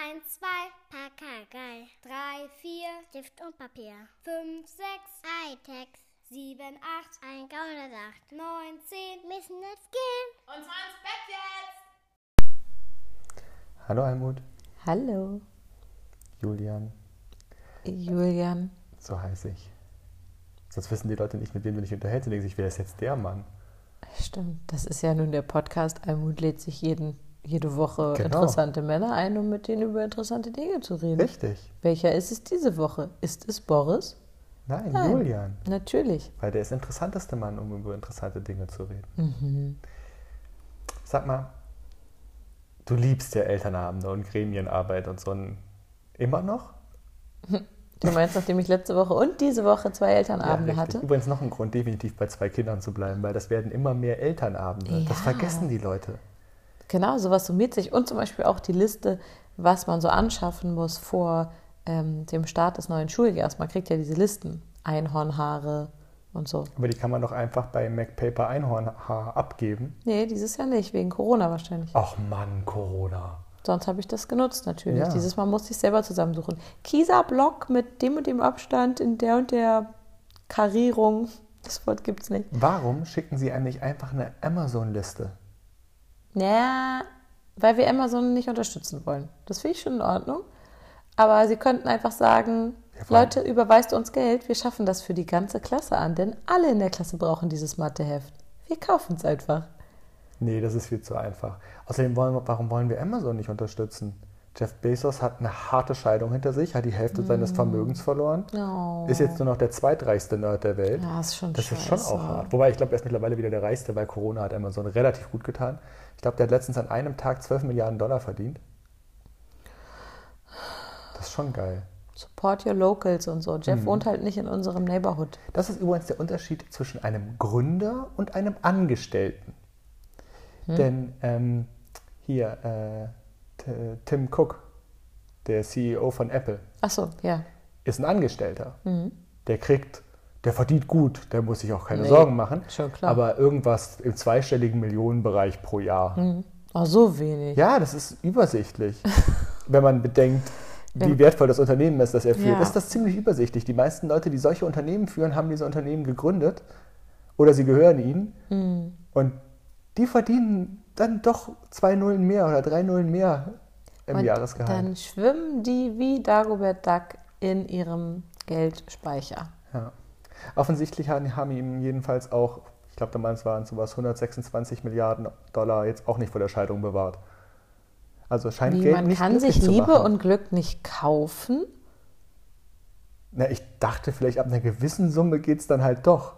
1, 2, Pakagei. 3, 4, Stift und Papier. 5, 6, Hightech. 7, 8, ein Gaunersacht. 9, 10, müssen jetzt gehen. Und zwar ins Bett jetzt! Hallo Almut. Hallo. Julian. So heiße ich. Sonst wissen die Leute nicht, mit wem du dich unterhältst und denken sich, wer ist jetzt der Mann? Stimmt, das ist ja nun der Podcast. Almut lädt sich jede Woche Genau. Interessante Männer ein, um mit denen über interessante Dinge zu reden. Richtig. Welcher ist es diese Woche? Ist es Boris? Nein, Julian. Natürlich. Weil der ist der interessanteste Mann, um über interessante Dinge zu reden. Mhm. Sag mal, du liebst ja Elternabende und Gremienarbeit und so immer noch? Du meinst, nachdem ich letzte Woche und diese Woche 2 Elternabende hatte? Übrigens noch ein Grund, definitiv bei 2 Kindern zu bleiben, weil das werden immer mehr Elternabende. Ja. Das vergessen die Leute. Genau, sowas summiert sich. Und zum Beispiel auch die Liste, was man so anschaffen muss vor dem Start des neuen Schuljahres. Man kriegt ja diese Listen, Einhornhaare und so. Aber die kann man doch einfach bei MacPaper Einhornhaar abgeben. Nee, dieses Jahr nicht, wegen Corona wahrscheinlich. Ach Mann, Corona. Sonst habe ich das genutzt natürlich. Ja. Dieses Mal musste ich selber zusammensuchen. Kieser-Block mit dem und dem Abstand in der und der Karierung. Das Wort gibt's nicht. Warum schicken Sie einem nicht einfach eine Amazon-Liste? Naja, weil wir Amazon nicht unterstützen wollen. Das finde ich schon in Ordnung. Aber sie könnten einfach sagen, Ja, Leute, überweist uns Geld, wir schaffen das für die ganze Klasse an, denn alle in der Klasse brauchen dieses Matheheft. Wir kaufen es einfach. Nee, das ist viel zu einfach. Außerdem, warum wollen wir Amazon nicht unterstützen? Jeff Bezos hat eine harte Scheidung hinter sich, hat die Hälfte seines Vermögens verloren, Oh. ist jetzt nur noch der zweitreichste Nerd der Welt. Ja, ist schon Das ist schon auch hart. Wobei, ich glaube, er ist mittlerweile wieder der Reichste, weil Corona hat Amazon relativ gut getan. Ich glaube, der hat letztens an einem Tag 12 Milliarden Dollar verdient. Das ist schon geil. Support your locals und so. Jeff wohnt halt nicht in unserem Neighborhood. Das ist übrigens der Unterschied zwischen einem Gründer und einem Angestellten. Denn Tim Cook, der CEO von Apple, Ach so, ja. ist ein Angestellter. Der verdient gut, der muss sich auch keine Nee, Sorgen machen. schon klar. Aber irgendwas im zweistelligen Millionenbereich pro Jahr. Oh, so wenig. Ja, das ist übersichtlich. Wenn man bedenkt, wie wertvoll das Unternehmen ist, das er führt, Ja. ist das ziemlich übersichtlich. Die meisten Leute, die solche Unternehmen führen, haben diese Unternehmen gegründet oder sie gehören ihnen. Und die verdienen dann doch 2 Nullen mehr oder 3 Nullen mehr im Und Jahresgehalt. dann schwimmen die wie Dagobert Duck in ihrem Geldspeicher. Ja. Offensichtlich haben ihm jedenfalls auch, ich glaube damals waren es sowas 126 Milliarden Dollar, jetzt auch nicht vor der Scheidung bewahrt. Also scheint Wie, Geld man nicht kann glücklich sich zu Liebe machen. und Glück nicht kaufen? Na, ich dachte vielleicht ab einer gewissen Summe geht es dann halt doch.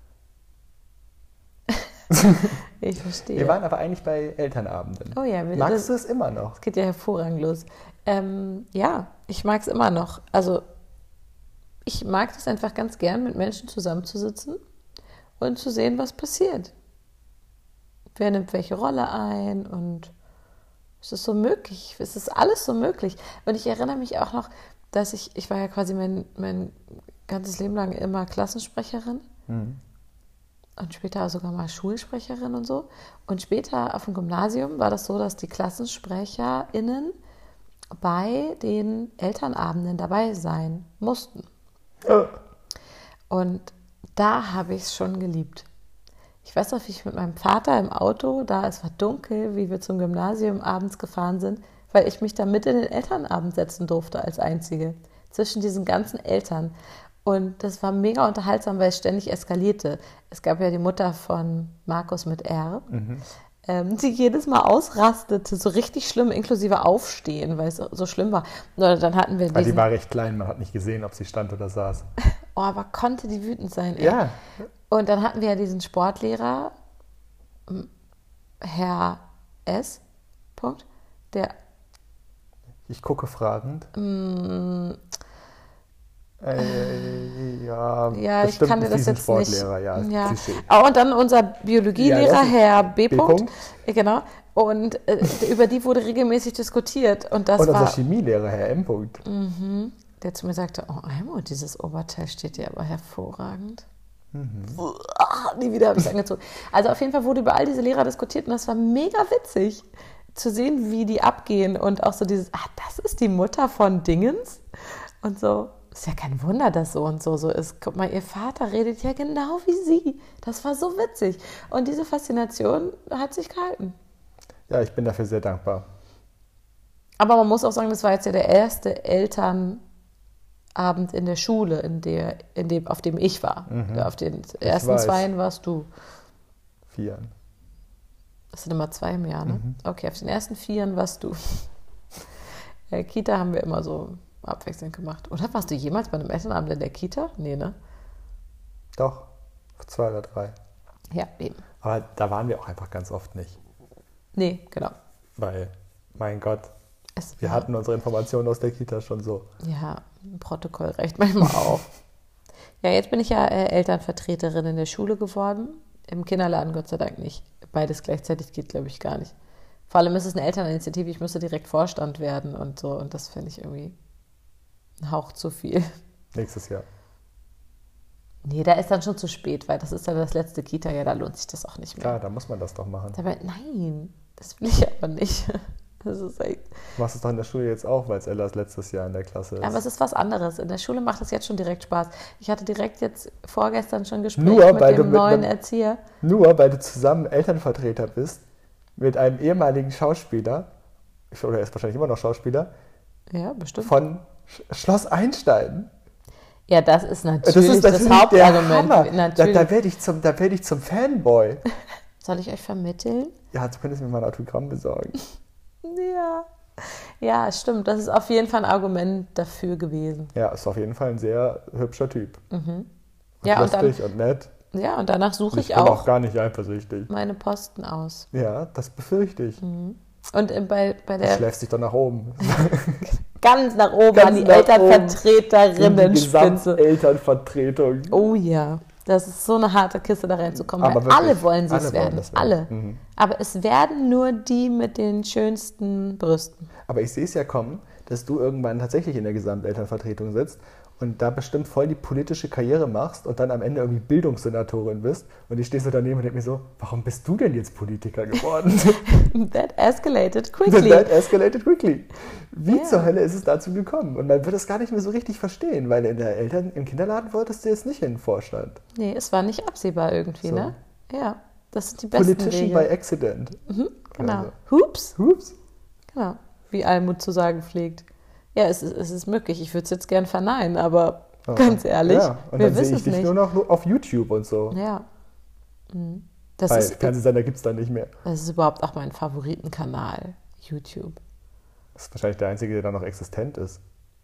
Ich verstehe. Wir waren aber eigentlich bei Elternabenden. Oh ja, Magst du es immer noch? Das geht ja hervorragend los. Ja, ich mag es immer noch. Also ich mag es einfach ganz gern, mit Menschen zusammenzusitzen und zu sehen, was passiert. Wer nimmt welche Rolle ein und es ist so möglich. Es ist alles so möglich. Und ich erinnere mich auch noch, dass ich war ja quasi mein ganzes Leben lang immer Klassensprecherin. Und später sogar mal Schulsprecherin und so. Und später auf dem Gymnasium war das so, dass die KlassensprecherInnen bei den Elternabenden dabei sein mussten. Und da habe ich es schon geliebt. Ich weiß noch, wie ich mit meinem Vater im Auto, es war dunkel, wie wir zum Gymnasium abends gefahren sind, weil ich mich da mit in den Elternabend setzen durfte als Einzige. Zwischen diesen ganzen Eltern. Und das war mega unterhaltsam, weil es ständig eskalierte. Es gab ja die Mutter von Markus mit R, die jedes Mal ausrastete, so richtig schlimm, inklusive Aufstehen, weil es so schlimm war. Oder dann hatten wir Weil die war recht klein, man hat nicht gesehen, ob sie stand oder saß. Oh, aber konnte die wütend sein, ey. Ja. Und dann hatten wir ja diesen Sportlehrer, Herr S. Punkt, der Ich gucke fragend. Ja, ich bestimmt kann dir das diesen jetzt nicht. Sportlehrer, ja, Klischee. Oh, und dann unser Biologielehrer, Ja, das ist Herr B. B. Punkt. Genau. Und über die wurde regelmäßig diskutiert. Und das Und unser war, Chemielehrer, Herr M. Punkt. der zu mir sagte, oh Almo, dieses Oberteil steht dir aber hervorragend. Nie wieder habe ich es angezogen. Also auf jeden Fall wurde über all diese Lehrer diskutiert und das war mega witzig. zu sehen, wie die abgehen und auch so dieses, das ist die Mutter von Dingens und so. Ist ja kein Wunder, dass so und so ist. Guck mal, ihr Vater redet ja genau wie sie. Das war so witzig. Und diese Faszination hat sich gehalten. Ja, ich bin dafür sehr dankbar. Aber man muss auch sagen, das war jetzt ja der erste Elternabend in der Schule, auf dem ich war. Auf den ersten 2 warst du. 4. Das sind immer 2 im Jahr, ne? Okay, auf den ersten 4 warst du. Kita haben wir immer so abwechselnd gemacht. Oder warst du jemals bei einem Elternabend in der Kita? Nee, ne? Doch, 2 oder 3. Ja, eben. Aber da waren wir auch einfach ganz oft nicht. Nee, genau. Weil, mein Gott, wir hatten unsere Informationen aus der Kita schon so. Ja, ein Protokoll reicht manchmal auch. Ja, jetzt bin ich ja Elternvertreterin in der Schule geworden. Im Kinderladen Gott sei Dank nicht. Beides gleichzeitig geht, glaube ich, gar nicht. Vor allem ist es eine Elterninitiative, ich müsste direkt Vorstand werden und so. Und das finde ich irgendwie ein Hauch zu viel. Nächstes Jahr. Nee, da ist dann schon zu spät, weil das ist dann das letzte Kita-Jahr, da lohnt sich das auch nicht mehr. Klar, da muss man das doch machen. Dabei, nein, das will ich aber nicht. Das ist echt... Du machst es doch in der Schule jetzt auch, weil es Ellas letztes Jahr in der Klasse ist. Aber es ist was anderes. In der Schule macht es jetzt schon direkt Spaß. Ich hatte direkt jetzt vorgestern schon Gespräch mit dem neuen Erzieher. Nur weil du zusammen Elternvertreter bist mit einem ehemaligen Schauspieler, oder er ist wahrscheinlich immer noch Schauspieler, ja, bestimmt. Von Schloss Einstein. Ja, das ist natürlich das Hauptargument. Natürlich. Da werde ich zum Fanboy. Soll ich euch vermitteln? Ja, du könntest mir mal ein Autogramm besorgen. Ja, stimmt. Das ist auf jeden Fall ein Argument dafür gewesen. Ja, ist auf jeden Fall ein sehr hübscher Typ. Und lustig und nett. Ja, und danach suche ich bin auch gar nicht eifersüchtig. Meine Posten aus. Ja, das befürchte ich. Und bei der... Du schläfst dich doch nach oben. Ganz nach oben an die Elternvertreterinnen-Spitze. Elternvertretung. Oh ja, das ist so eine harte Kiste, da reinzukommen. Aber weil alle wollen sie es werden. Alle. Aber es werden nur die mit den schönsten Brüsten. Aber ich sehe es ja kommen, dass du irgendwann tatsächlich in der Gesamtelternvertretung sitzt und da bestimmt voll die politische Karriere machst und dann am Ende irgendwie Bildungssenatorin bist und ich stehe so daneben und denke mir so, warum bist du denn jetzt Politiker geworden? That escalated quickly. Wie zur Hölle ist es dazu gekommen? Und man wird es gar nicht mehr so richtig verstehen, weil im Kinderladen wolltest du jetzt nicht in den Vorstand. Nee, es war nicht absehbar irgendwie, so. Ne? Ja, das sind die besten Politician Regeln. by accident. Genau. Also. Hups. Genau. Wie Almut zu sagen pflegt. Ja, es ist möglich. Ich würde es jetzt gern verneinen, aber ganz ehrlich, und wir wissen es nicht. Dann sehe ich dich nur noch auf YouTube und so. Ja. Weil Fernsehsender gibt es dann nicht mehr. Das ist überhaupt auch mein Favoritenkanal, YouTube. Das ist wahrscheinlich der einzige, der da noch existent ist.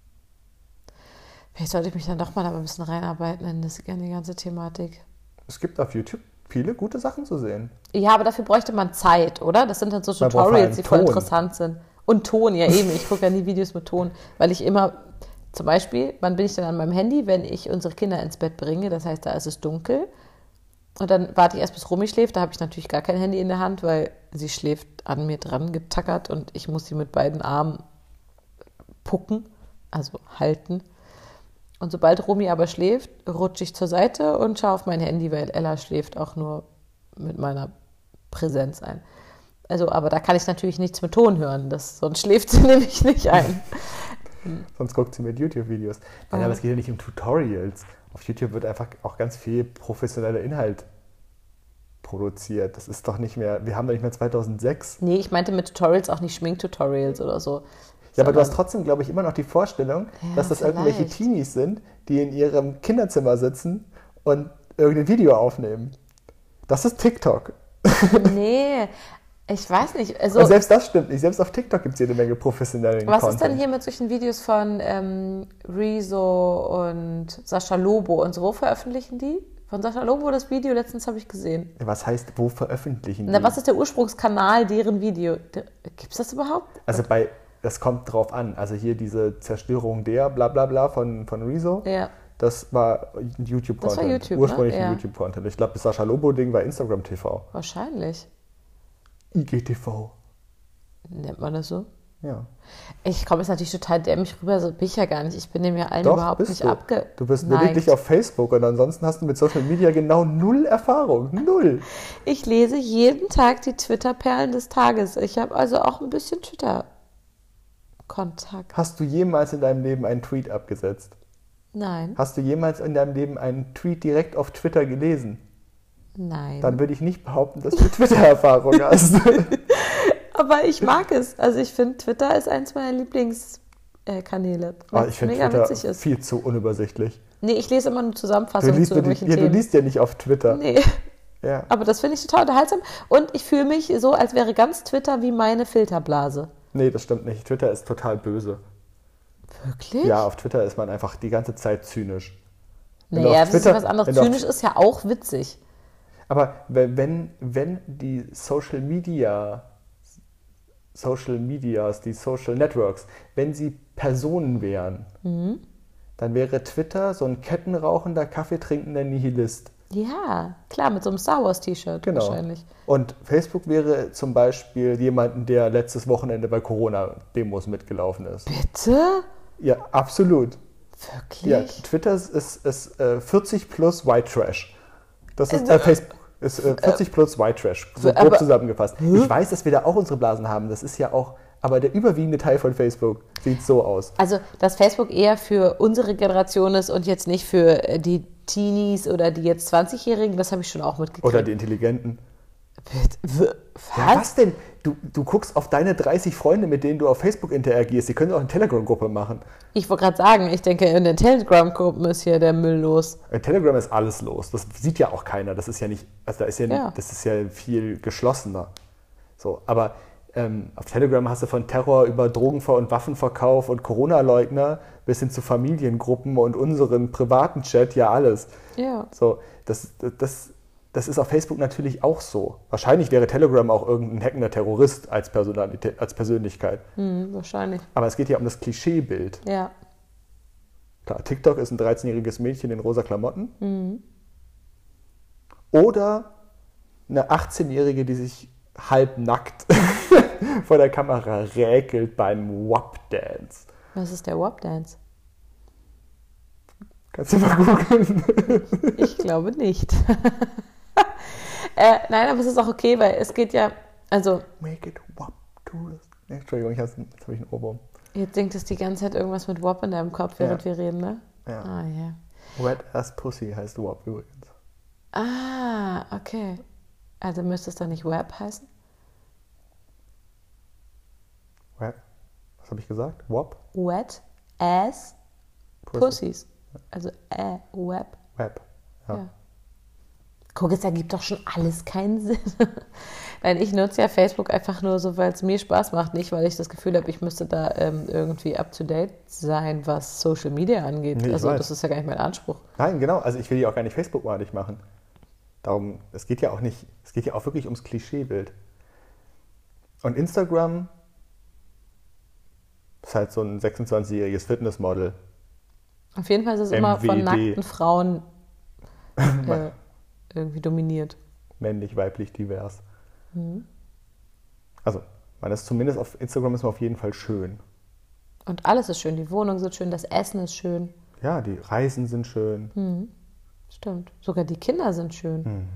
Vielleicht sollte ich mich dann doch mal ein bisschen reinarbeiten in die ganze Thematik. Es gibt auf YouTube viele gute Sachen zu sehen. Ja, aber dafür bräuchte man Zeit, oder? Das sind dann so Tutorials, die voll interessant sind. Und Ton, ja eben. Ich gucke ja nie Videos mit Ton, weil ich immer, zum Beispiel, wann bin ich dann an meinem Handy, wenn ich unsere Kinder ins Bett bringe, das heißt, da ist es dunkel. Und dann warte ich erst, bis Romy schläft, da habe ich natürlich gar kein Handy in der Hand, weil sie schläft an mir dran getackert und ich muss sie mit beiden Armen pucken, also halten. Und sobald Romy aber schläft, rutsche ich zur Seite und schaue auf mein Handy, weil Ella schläft auch nur mit meiner Präsenz ein. Also, aber da kann ich natürlich nichts mit Ton hören, sonst schläft sie nämlich nicht ein. Sonst guckt sie mit YouTube-Videos. Nein, aber es geht ja nicht um Tutorials. Auf YouTube wird einfach auch ganz viel professioneller Inhalt produziert. Das ist doch nicht mehr, wir haben doch nicht mehr 2006. Nee, ich meinte mit Tutorials auch nicht Schminktutorials oder so. Ja, aber du hast trotzdem, glaube ich, immer noch die Vorstellung, dass das irgendwelche Teenies sind, die in ihrem Kinderzimmer sitzen und irgendein Video aufnehmen. Das ist TikTok. Nee, ich weiß nicht. Also, und selbst das stimmt nicht. Selbst auf TikTok gibt es jede Menge professionellen Content. Was ist denn hier mit solchen Videos von Rezo und Sascha Lobo und so? Wo veröffentlichen die? Von Sascha Lobo das Video, letztens habe ich gesehen. Was heißt, wo veröffentlichen die? Was ist der Ursprungskanal deren Video? Gibt es das überhaupt? Also das kommt drauf an. Also hier diese Zerstörung der Blablabla von Rezo. Ja. Das war YouTube-Content. Das war YouTube, ursprünglich ne? Ja. YouTube-Content. Ich glaube, das Sascha Lobo-Ding war Instagram TV. Wahrscheinlich. IGTV. Nennt man das so? Ja. Ich komme jetzt natürlich total dämlich rüber, so bin ich ja gar nicht. Ich bin dem ja allen Doch, überhaupt bist nicht du. abgeneigt. Du bist lediglich auf Facebook und ansonsten hast du mit Social Media genau 0 Erfahrung. 0. Ich lese jeden Tag die Twitter-Perlen des Tages. Ich habe also auch ein bisschen Twitter-Kontakt. Hast du jemals in deinem Leben einen Tweet abgesetzt? Nein, Hast du jemals in deinem Leben einen Tweet direkt auf Twitter gelesen? nein. Dann würde ich nicht behaupten, dass du Twitter-Erfahrung hast. Aber ich mag es. Also ich finde, Twitter ist eins meiner Lieblingskanäle, weil Aber ich es finde mega Twitter witzig ist. viel zu unübersichtlich. Nee, ich lese immer nur Du Zusammenfassungen liest, zu irgendwelchen du Themen. liest ja nicht auf Twitter. Nee, Ja. aber das finde ich total unterhaltsam. Und ich fühle mich so, als wäre ganz Twitter wie meine Filterblase. Nee, das stimmt nicht. Twitter ist total böse. Wirklich? Ja, auf Twitter ist man einfach die ganze Zeit zynisch. Wenn du Naja, auf das ist Twitter- was anderes. wenn du auf- Zynisch ist ja auch witzig. Aber wenn die Social Medias, die Social Networks, wenn sie Personen wären, dann wäre Twitter so ein kettenrauchender, kaffeetrinkender Nihilist. Ja, klar, mit so einem Star Wars T-Shirt Genau. wahrscheinlich. Und Facebook wäre zum Beispiel jemanden, der letztes Wochenende bei Corona-Demos mitgelaufen ist. Bitte? Ja, absolut. Wirklich? Ja, Twitter ist 40 plus White Trash. Das ist Also, Facebook. Ist 40 plus White Trash. So grob aber- zusammengefasst. Ich weiß, dass wir da auch unsere Blasen haben. Das ist ja auch, aber der überwiegende Teil von Facebook sieht so aus. Also, dass Facebook eher für unsere Generation ist und jetzt nicht für die Teenies oder die jetzt 20-Jährigen, das habe ich schon auch mitgekriegt. Oder die Intelligenten. Was? Ja, was denn? Du guckst auf deine 30 Freunde, mit denen du auf Facebook interagierst. Die können auch eine Telegram-Gruppe machen. Ich wollte gerade sagen, ich denke, in den Telegram-Gruppen ist hier der Müll los. In Telegram ist alles los. Das sieht ja auch keiner. Das ist ja nicht, also da ist ja, Ja. das ist ja viel geschlossener. So, aber auf Telegram hast du von Terror über und Waffenverkauf und Corona-Leugner bis hin zu Familiengruppen und unseren privaten Chat ja alles. Ja. So, das ist auf Facebook natürlich auch so. Wahrscheinlich wäre Telegram auch irgendein hackender Terrorist als Persönlichkeit. Wahrscheinlich. Aber es geht ja um das Klischeebild. Ja. Klar, TikTok ist ein 13-jähriges Mädchen in rosa Klamotten. Oder eine 18-jährige, die sich halbnackt vor der Kamera räkelt beim WAP-Dance. Was ist der WAP-Dance? Kannst du mal googeln? Ich glaube nicht. Nein, aber es ist auch okay, weil es geht ja, also Make it WAP to the... Entschuldigung, jetzt habe ich einen Ohrwurm. jetzt singt es die ganze Zeit irgendwas mit WAP in deinem Kopf, während wir reden, ne? Ja. Ah, ja. Wet Ass Pussy heißt WAP übrigens. Ah, okay. Also müsste es dann nicht WAP heißen? WAP? Was habe ich gesagt? WAP? Wet Ass Pussies. Also WAP. WAP. Ja. Ja. Guck, es ergibt doch schon alles keinen Sinn. Nein, ich nutze ja Facebook einfach nur so, weil es mir Spaß macht, nicht weil ich das Gefühl habe, ich müsste da irgendwie up-to-date sein, was Social Media angeht. Nee, ich also weiß. das ist ja gar nicht mein Anspruch. Nein, genau. Also ich will die auch gar nicht Facebook-malig machen. Darum, es geht ja auch nicht, es geht ja auch wirklich ums Klischeebild. Und Instagram ist halt so ein 26-jähriges Fitnessmodel. Auf jeden Fall ist es immer von MWD. nackten Frauen irgendwie dominiert. Männlich, weiblich, divers. Also, man ist zumindest auf Instagram ist man auf jeden Fall schön. Und alles ist schön. Die Wohnungen sind schön, das Essen ist schön. Ja, die Reisen sind schön. Stimmt. Sogar die Kinder sind schön.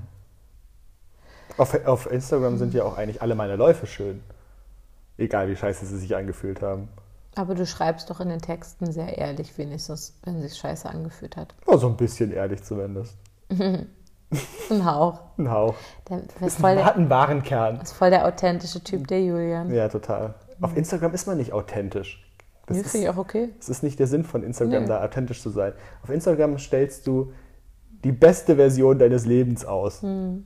Auf Instagram sind ja auch eigentlich alle meine Läufe schön. Egal, wie scheiße sie sich angefühlt haben. Aber du schreibst doch in den Texten sehr ehrlich, wenigstens, wenn sich scheiße angefühlt hat. Oh, so ein bisschen ehrlich zumindest. Ein Hauch. Ein Hauch. Der Hat einen wahren Kern. ist voll der authentische Typ, der Julian. Ja, total. Auf Instagram ist man nicht authentisch. Das Nee, finde ich auch okay. Es ist nicht der Sinn von Instagram, Nee. da authentisch zu sein. Auf Instagram stellst du die beste Version deines Lebens aus.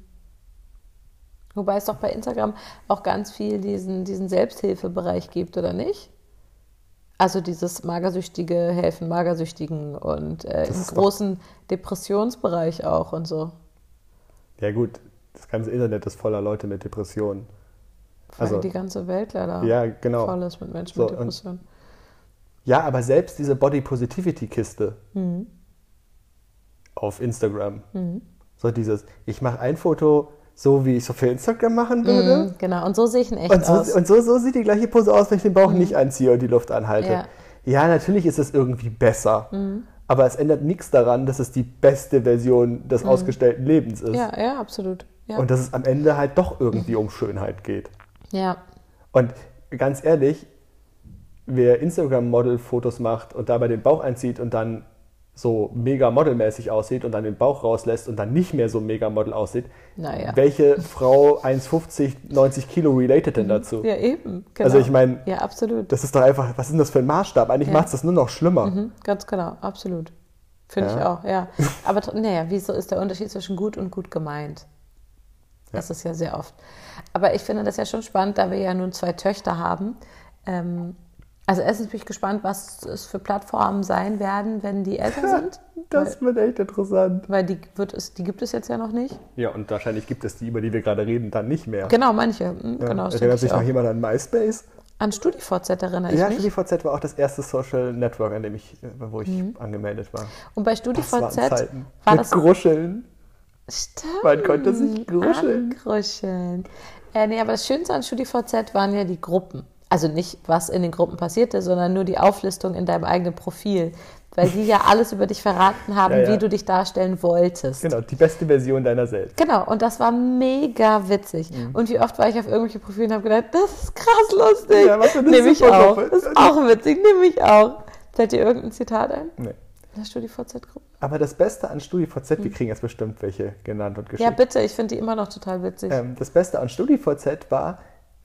Wobei es doch bei Instagram auch ganz viel diesen Selbsthilfebereich gibt, oder nicht? Also dieses magersüchtige Helfen Magersüchtigen und im ist doch- großen Depressionsbereich auch und so. Ja gut, das ganze Internet ist voller Leute mit Depressionen. Vor allem Also- die ganze Welt leider Ja, genau. voll ist mit Menschen So, mit und- Depressionen. Ja, aber selbst diese Body Positivity Kiste Mhm. auf Instagram, so dieses, ich mache ein Foto so wie ich so für Instagram machen würde. Genau, und so sehe ich in echt aus. Und so sieht die gleiche Pose aus, wenn ich den Bauch nicht anziehe und die Luft anhalte. Ja, natürlich ist es irgendwie besser. Aber es ändert nichts daran, dass es die beste Version des ausgestellten Lebens ist. Ja, absolut. Ja. Und dass es am Ende halt doch irgendwie um Schönheit geht. Ja. Und ganz ehrlich, wer Instagram-Model-Fotos macht und dabei den Bauch einzieht und dann so mega modelmäßig aussieht und dann den Bauch rauslässt und dann nicht mehr so mega Model aussieht, welche Frau 1,50, 90 Kilo related denn dazu? Ja, eben. Genau. Also ich meine, absolut. Das ist doch einfach, was ist denn das für ein Maßstab? Eigentlich macht es das nur noch schlimmer. Ganz genau, absolut. Finde ich auch, ja. Aber wieso ist der Unterschied zwischen gut und gut gemeint? Das ist ja sehr oft. Aber ich finde das ja schon spannend, da wir ja nun 2 Töchter haben. Also erstens bin ich gespannt, was es für Plattformen sein werden, wenn die älter sind. Das wird echt interessant. Weil die gibt es jetzt ja noch nicht. Ja, und wahrscheinlich gibt es die, über die wir gerade reden, dann nicht mehr. Genau, manche. Genau, erinnert sich noch jemand an MySpace? An StudiVZ erinnere ich mich. Ja, StudiVZ war auch das erste Social Network, wo ich angemeldet war. Und bei StudiVZ war das Gruscheln. Stimmt. Man konnte sich gruscheln. Aber das Schönste an StudiVZ waren ja die Gruppen. Also nicht, was in den Gruppen passierte, sondern nur die Auflistung in deinem eigenen Profil. Weil die ja alles über dich verraten haben, wie du dich darstellen wolltest. Genau, die beste Version deiner selbst. Genau, und das war mega witzig. Und wie oft war ich auf irgendwelche Profilen und habe gedacht, das ist krass lustig. Ja, nehme ich auch. Das ist auch witzig, nehme ich auch. Fällt dir irgendein Zitat ein? Nee. In der StudiVZ-Gruppe? Aber das Beste an StudiVZ, wir kriegen jetzt bestimmt welche genannt und geschickt. Ja, bitte, ich finde die immer noch total witzig. Das Beste an StudiVZ war,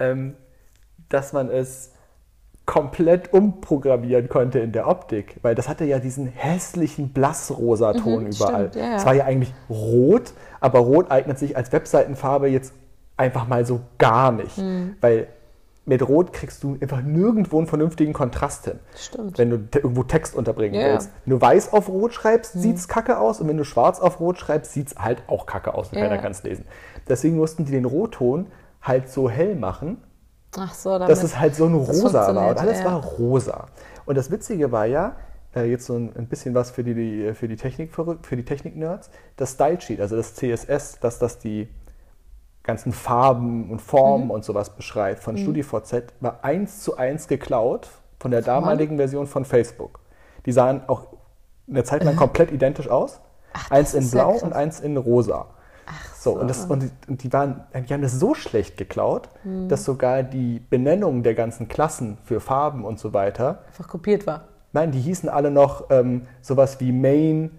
dass man es komplett umprogrammieren konnte in der Optik, weil das hatte ja diesen hässlichen Blassrosa-Ton überall. Stimmt, es war ja eigentlich rot, aber rot eignet sich als Webseitenfarbe jetzt einfach mal so gar nicht, weil mit Rot kriegst du einfach nirgendwo einen vernünftigen Kontrast hin. Stimmt. Wenn du irgendwo Text unterbringen willst. Wenn du weiß auf Rot schreibst, sieht's kacke aus, und wenn du schwarz auf Rot schreibst, sieht's halt auch kacke aus und keiner kann es lesen. Deswegen mussten die den Rotton halt so hell machen, Ach so, dass es halt so ein Rosa war. Und alles war rosa. Und das Witzige war ja, jetzt so ein bisschen was für die Technik-Nerds, das Style-Sheet, also das CSS, dass das die ganzen Farben und Formen und sowas beschreibt von StudiVZ, war 1:1 geklaut von der damaligen Version von Facebook. Die sahen auch eine Zeit lang komplett identisch aus. Eins in blau und eins in rosa. Ach so. Und die haben das so schlecht geklaut, dass sogar die Benennung der ganzen Klassen für Farben und so weiter einfach kopiert war. Nein, die hießen alle noch sowas wie Main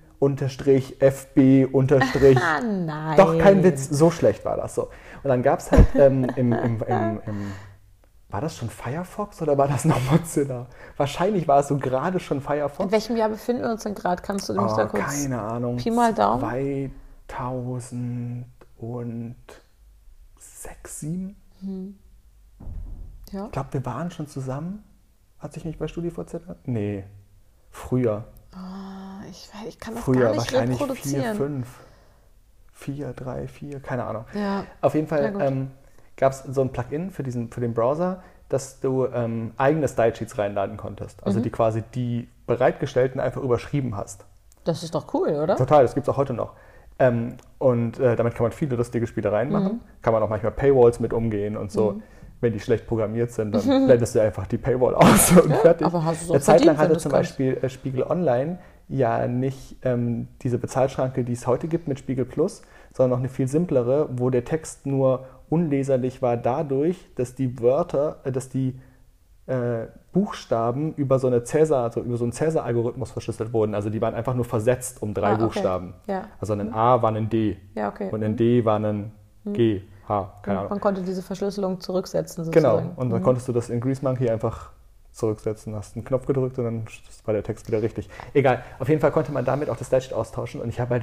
_FB _. Nein. Doch, kein Witz, so schlecht war das so. Und dann gab es halt war das schon Firefox oder war das noch Mozilla? Wahrscheinlich war es so gerade schon Firefox. In welchem Jahr befinden wir uns denn gerade? Kannst du mich da kurz... Keine Ahnung. Pi mal Daumen. 2006, 2007? Ja. Ich glaube, wir waren schon zusammen. Hat sich nicht bei StudiVZ? Nee, früher. Ich kann das Früher gar nicht wahrscheinlich reproduzieren. 4, 3, 4, keine Ahnung. Ja. Auf jeden Fall gab es so ein Plugin für den Browser, dass du eigene Style-Sheets reinladen konntest. Also die quasi die bereitgestellten einfach überschrieben hast. Das ist doch cool, oder? Total, das gibt es auch heute noch. Damit kann man viele lustige Spielereien machen. Kann man auch manchmal Paywalls mit umgehen und so. Wenn die schlecht programmiert sind, dann blendest du einfach die Paywall aus und fertig. Aber hast du es auch eine Zeit lang verdient, hatte zum Beispiel Spiegel Online ja nicht diese Bezahlschranke, die es heute gibt mit Spiegel Plus, sondern noch eine viel simplere, wo der Text nur unleserlich war dadurch, dass die Buchstaben über so einen Cäsar-Algorithmus verschlüsselt wurden. Also die waren einfach nur versetzt um 3 Buchstaben. Ja. Also ein A war ein D und ein D war ein G. Keine Ahnung. Man konnte diese Verschlüsselung zurücksetzen sozusagen. Genau, und dann konntest du das in Grease Monkey einfach zurücksetzen, hast einen Knopf gedrückt und dann war der Text wieder richtig. Egal, auf jeden Fall konnte man damit auch das Style-Sheet austauschen und ich habe halt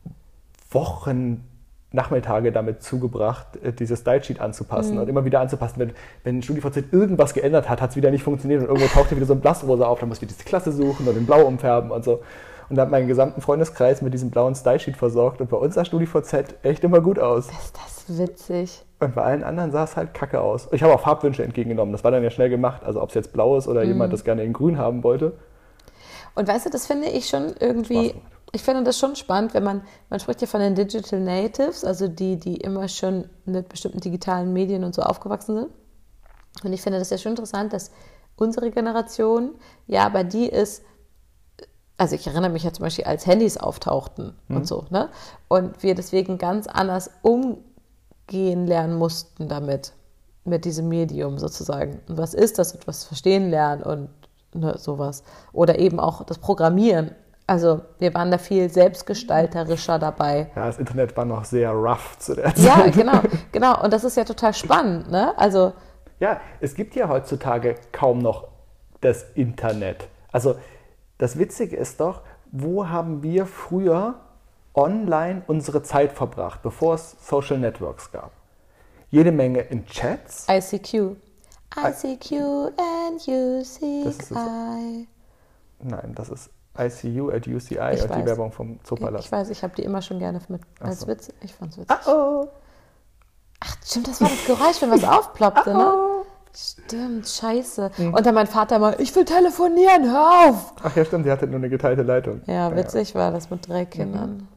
Nachmittage damit zugebracht, dieses Style-Sheet anzupassen und immer wieder anzupassen. Wenn StudiVZ irgendwas geändert hat, hat es wieder nicht funktioniert und irgendwo tauchte wieder so ein Blassrosa auf, dann musst du diese Klasse suchen und in Blau umfärben und so. Und habe meinen gesamten Freundeskreis mit diesem blauen Style-Sheet versorgt und bei uns sah StudiVZ echt immer gut aus. Ist das witzig. Und bei allen anderen sah es halt kacke aus. Ich habe auch Farbwünsche entgegengenommen, das war dann ja schnell gemacht, also ob es jetzt blau ist oder jemand das gerne in grün haben wollte. Und weißt du, das finde ich schon irgendwie ich finde das schon spannend, wenn man spricht ja von den Digital Natives, also die immer schon mit bestimmten digitalen Medien und so aufgewachsen sind. Und ich finde das ja schon interessant, dass unsere Generation, ja, aber die ist, also ich erinnere mich ja zum Beispiel, als Handys auftauchten und so, ne? Und wir deswegen ganz anders umgehen lernen mussten damit, mit diesem Medium sozusagen. Und was ist das? Und was verstehen lernen und ne, sowas. Oder eben auch das Programmieren. Also wir waren da viel selbstgestalterischer dabei. Ja, das Internet war noch sehr rough zu der Zeit. Ja, genau. Und das ist ja total spannend, ne? Also ja, es gibt ja heutzutage kaum noch das Internet. Also das Witzige ist doch, wo haben wir früher online unsere Zeit verbracht, bevor es Social Networks gab? Jede Menge in Chats. ICQ. ICQ and UCI. Nein, das ist ICU at UCI Ich und weiß. die Werbung vom Zoopalast. Ich weiß, ich habe die immer schon gerne mit als so. Witz. Ich fand's witzig. Oh. Ach, stimmt, das war das Geräusch, wenn was aufploppte, ne? Stimmt, scheiße. Und dann mein Vater mal, ich will telefonieren, hör auf! Ach ja, stimmt, die hatte nur eine geteilte Leitung. Ja, witzig war das mit 3 Kindern.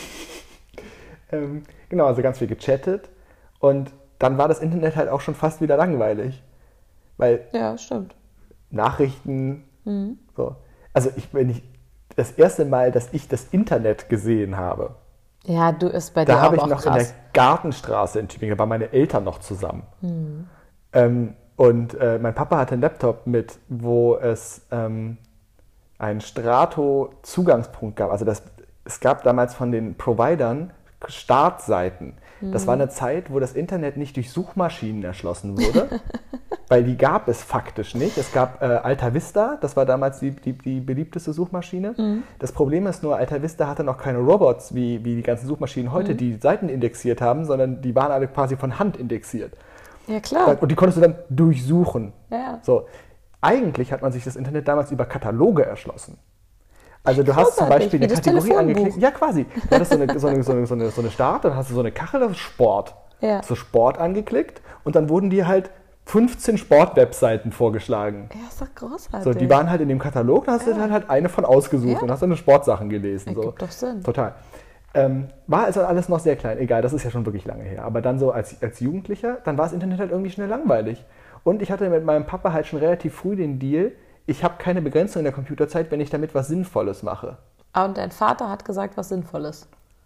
Genau, also ganz viel gechattet. Und dann war das Internet halt auch schon fast wieder langweilig. Weil Ja, stimmt. Nachrichten, so. Also das erste Mal, dass ich das Internet gesehen habe, Ja, du ist bei dir da habe aber ich auch noch in der krass. Gartenstraße in Tübingen, da waren meine Eltern noch zusammen. Und mein Papa hatte einen Laptop mit, wo es einen Strato-Zugangspunkt gab. Also es gab damals von den Providern Startseiten. Das war eine Zeit, wo das Internet nicht durch Suchmaschinen erschlossen wurde, weil die gab es faktisch nicht. Es gab Alta Vista, das war damals die beliebteste Suchmaschine. Das Problem ist nur, Alta Vista hatte noch keine Robots, wie die ganzen Suchmaschinen heute, die Seiten indexiert haben, sondern die waren alle quasi von Hand indexiert. Ja, klar. Und die konntest du dann durchsuchen. Ja. So. Eigentlich hat man sich das Internet damals über Kataloge erschlossen. Also du hast zum Großartig, Beispiel wie eine das Kategorie Telefonbuch. angeklickt. Ja, quasi. Du hattest so eine Start, dann hast du so eine Kachel, das ist Sport. Ja. Hast du Sport angeklickt und dann wurden dir halt 15 Sport-Webseiten vorgeschlagen. Ja, ist doch großartig. So, die waren halt in dem Katalog, da hast du dann halt eine von ausgesucht Ja. und hast dann Sportsachen gelesen. So. Ergibt doch Sinn. Total. War also alles noch sehr klein. Egal, das ist ja schon wirklich lange her. Aber dann so als Jugendlicher, dann war das Internet halt irgendwie schnell langweilig. Und ich hatte mit meinem Papa halt schon relativ früh den Deal, ich habe keine Begrenzung in der Computerzeit, wenn ich damit was Sinnvolles mache. Ah, und dein Vater hat gesagt, was Sinnvolles.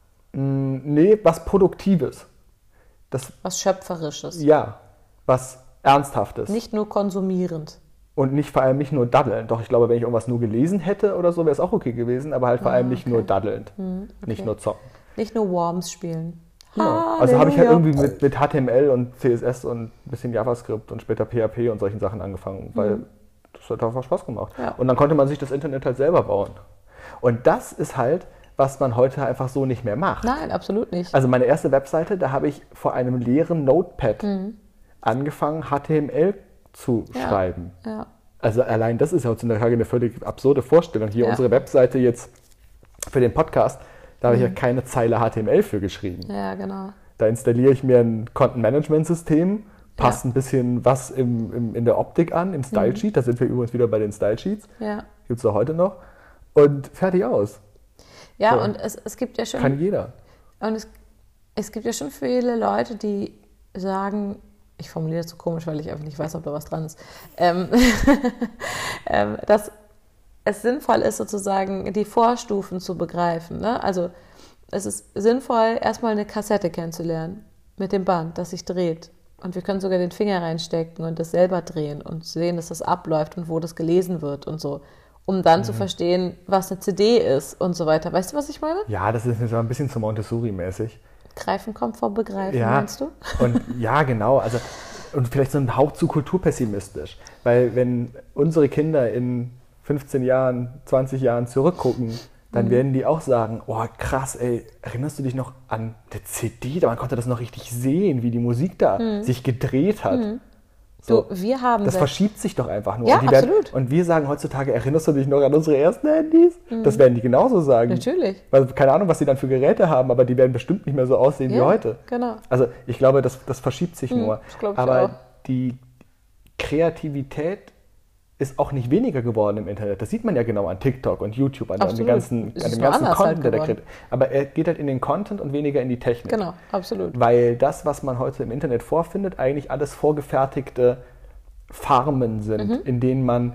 Nee, was Produktives. Was Schöpferisches. Ja, was Ernsthaftes. Nicht nur konsumierend. Und vor allem nicht nur daddelnd. Doch, ich glaube, wenn ich irgendwas nur gelesen hätte oder so, wäre es auch okay gewesen, aber halt vor allem nicht nur daddelnd. Nicht nur zocken. Nicht nur Worms spielen. Genau. Also habe ich halt Halleluja. irgendwie mit HTML und CSS und ein bisschen JavaScript und später PHP und solchen Sachen angefangen, weil das hat einfach Spaß gemacht. Ja. Und dann konnte man sich das Internet halt selber bauen. Und das ist halt, was man heute einfach so nicht mehr macht. Nein, absolut nicht. Also meine erste Webseite, da habe ich vor einem leeren Notepad angefangen, HTML zu schreiben. Ja. Also allein das ist ja heutzutage eine völlig absurde Vorstellung. Hier unsere Webseite jetzt für den Podcast, da habe ich ja keine Zeile HTML für geschrieben. Ja, genau. Da installiere ich mir ein Content-Management-System, passt ein bisschen was in der Optik an, im Style-Sheet. Da sind wir übrigens wieder bei den Style-Sheets. Ja. Gibt es auch heute noch. Und fertig aus. Ja, So. und es gibt ja schon. Kann jeder. Und es gibt ja schon viele Leute, die sagen, ich formuliere das so komisch, weil ich einfach nicht weiß, ob da was dran ist, dass es sinnvoll ist, sozusagen die Vorstufen zu begreifen. Ne? Also es ist sinnvoll, erstmal eine Kassette kennenzulernen mit dem Band, das sich dreht. Und wir können sogar den Finger reinstecken und das selber drehen und sehen, dass das abläuft und wo das gelesen wird und so, um dann zu verstehen, was eine CD ist und so weiter. Weißt du, was ich meine? Ja, das ist so ein bisschen zu Montessori-mäßig. Greifen kommt vor Begreifen, Ja, meinst du? Und ja, genau. Also, und vielleicht so ein Hauch zu kulturpessimistisch. Weil wenn unsere Kinder in 15 Jahren, 20 Jahren zurückgucken, dann werden die auch sagen, oh krass, ey, erinnerst du dich noch an die CD? Man konnte das noch richtig sehen, wie die Musik da sich gedreht hat. So, Du, wir haben das seit- verschiebt sich doch einfach nur. Ja, und absolut. Und wir sagen heutzutage, erinnerst du dich noch an unsere ersten Handys? Das werden die genauso sagen. Natürlich. Weil, keine Ahnung, was sie dann für Geräte haben, aber die werden bestimmt nicht mehr so aussehen wie Ja, heute. genau. Also ich glaube, das verschiebt sich nur. das glaube ich aber auch. die Kreativität ist auch nicht weniger geworden im Internet. Das sieht man ja genau an TikTok und YouTube, an dem ganzen Content, der da kriegt. Aber er geht halt in den Content und weniger in die Technik. Genau, absolut. Weil das, was man heute im Internet vorfindet, eigentlich alles vorgefertigte Farmen sind, in denen man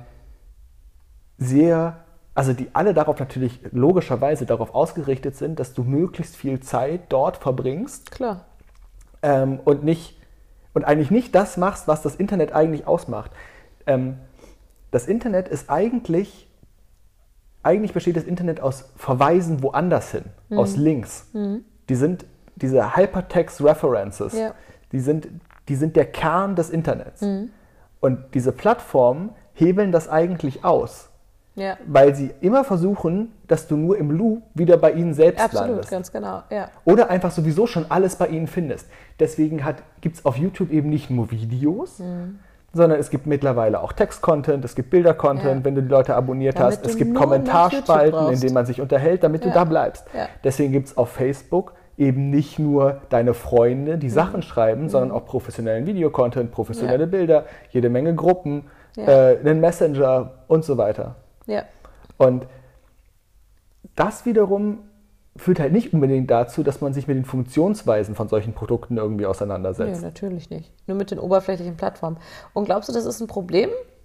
die alle darauf natürlich logischerweise darauf ausgerichtet sind, dass du möglichst viel Zeit dort verbringst. Klar. Und eigentlich nicht das machst, was das Internet eigentlich ausmacht. Das Internet ist eigentlich besteht das Internet aus Verweisen woanders hin, aus Links. Die sind diese Hypertext References, die sind der Kern des Internets. Und diese Plattformen hebeln das eigentlich aus. Ja. Weil sie immer versuchen, dass du nur im Loop wieder bei ihnen selbst landest. Absolut, ganz genau. Ja. Oder einfach sowieso schon alles bei ihnen findest. Deswegen gibt es auf YouTube eben nicht nur Videos, sondern es gibt mittlerweile auch Text-Content, es gibt Bilder-Content, wenn du die Leute abonniert hast. Es gibt Kommentarspalten, in denen man sich unterhält, damit du da bleibst. Ja. Deswegen gibt es auf Facebook eben nicht nur deine Freunde, die Sachen schreiben, sondern auch professionellen Videocontent, professionelle Bilder, jede Menge Gruppen, einen Messenger und so weiter. Ja. Und das wiederum führt halt nicht unbedingt dazu, dass man sich mit den Funktionsweisen von solchen Produkten irgendwie auseinandersetzt. Nee, natürlich nicht. Nur mit den oberflächlichen Plattformen. Und glaubst du, das ist ein Problem?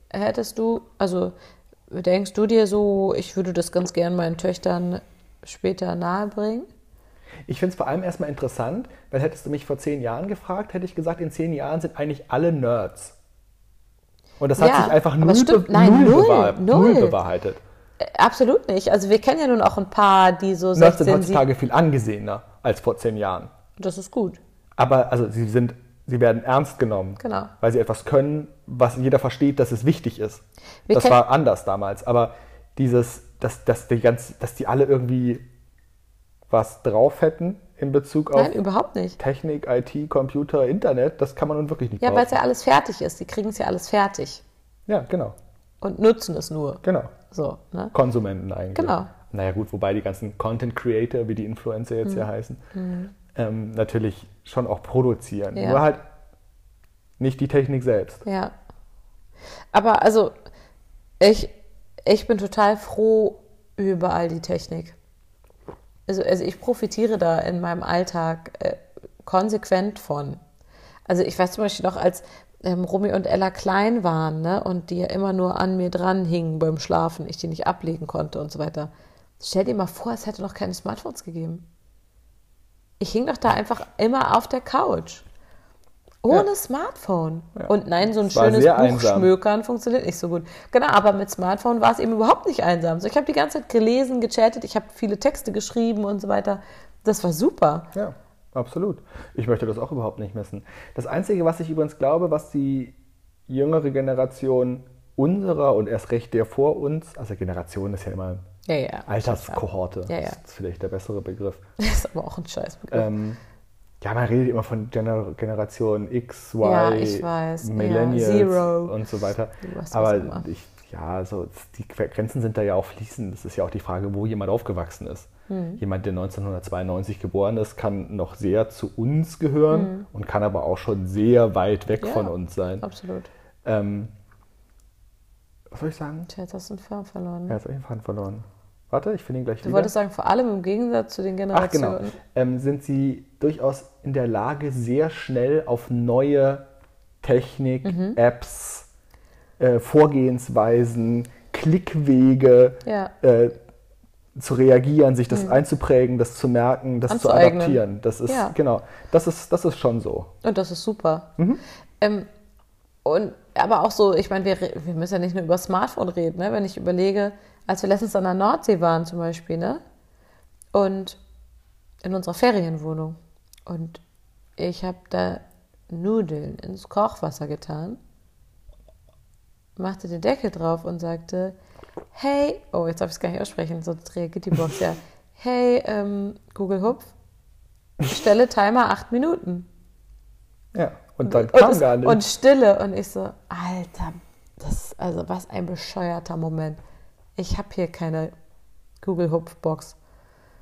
Denkst du dir so, ich würde das ganz gern meinen Töchtern später nahebringen? Ich finde es vor allem erstmal interessant, weil hättest du mich vor 10 Jahren gefragt, hätte ich gesagt, in 10 Jahren sind eigentlich alle Nerds. Und das hat sich einfach null bewahrheitet. Absolut nicht. Also wir kennen ja nun auch ein paar, die so 16... Nerds sind heutzutage viel angesehener als vor 10 Jahren. Das ist gut. Aber also sie werden ernst genommen, genau, weil sie etwas können, was jeder versteht, dass es wichtig ist. Das war anders damals. Aber dass die alle irgendwie was drauf hätten in Bezug auf überhaupt nicht. Technik, IT, Computer, Internet, das kann man nun wirklich nicht weil es ja alles fertig ist. Die kriegen es ja alles fertig. Ja, genau. Und nutzen es nur. Genau. So, ne? Konsumenten eigentlich. Genau. Naja gut, wobei die ganzen Content Creator, wie die Influencer jetzt hier heißen, natürlich schon auch produzieren. Ja. Nur halt nicht die Technik selbst. Ja. Aber also, ich bin total froh über all die Technik. Also ich profitiere da in meinem Alltag konsequent von. Also ich weiß zum Beispiel noch, als Romy und Ella klein waren, ne, und die ja immer nur an mir dran hingen beim Schlafen, ich die nicht ablegen konnte und so weiter. Stell dir mal vor, es hätte noch keine Smartphones gegeben. Ich hing doch da einfach immer auf der Couch. Ohne Smartphone. Ja. Und nein, so ein schönes Buchschmökern funktioniert nicht so gut. Genau, aber mit Smartphone war es eben überhaupt nicht einsam. So, ich habe die ganze Zeit gelesen, gechattet, ich habe viele Texte geschrieben und so weiter. Das war super. Ja, absolut. Ich möchte das auch überhaupt nicht missen. Das Einzige, was ich übrigens glaube, was die jüngere Generation unserer und erst recht der vor uns, also Generation ist ja immer Alterskohorte, das ist vielleicht der bessere Begriff. Das ist aber auch ein Scheißbegriff. Man redet immer von Generation X, Y, Millennials Zero und so weiter. Aber die Grenzen sind da ja auch fließend. Das ist ja auch die Frage, wo jemand aufgewachsen ist. Jemand, der 1992 geboren ist, kann noch sehr zu uns gehören und kann aber auch schon sehr weit weg von uns sein. Absolut. Was soll ich sagen? Jetzt hast du einen Faden verloren. Ja, jetzt habe ich einen Faden verloren. Warte, ich finde ihn gleich wieder. Du wolltest sagen, vor allem im Gegensatz zu den Generationen. Ach genau, sind sie durchaus in der Lage, sehr schnell auf neue Technik, Apps, Vorgehensweisen, Klickwege zu reagieren, sich das einzuprägen, das zu merken, das zu adaptieren. Das ist das ist schon so. Und das ist super. Aber auch so, ich meine, wir müssen ja nicht nur über Smartphone reden, ne? Wenn ich überlege, als wir letztens an der Nordsee waren zum Beispiel, ne? Und in unserer Ferienwohnung. Und ich habe da Nudeln ins Kochwasser getan, machte den Deckel drauf und sagte, hey, oh, jetzt darf ich es gar nicht aussprechen, sonst reagiert die Box ja. Hey, Google Hupf, stelle Timer 8 Minuten. Ja, und dann kam gar nicht. Und Stille. Und ich so, Alter, was ein bescheuerter Moment. Ich habe hier keine Google Hupf-Box.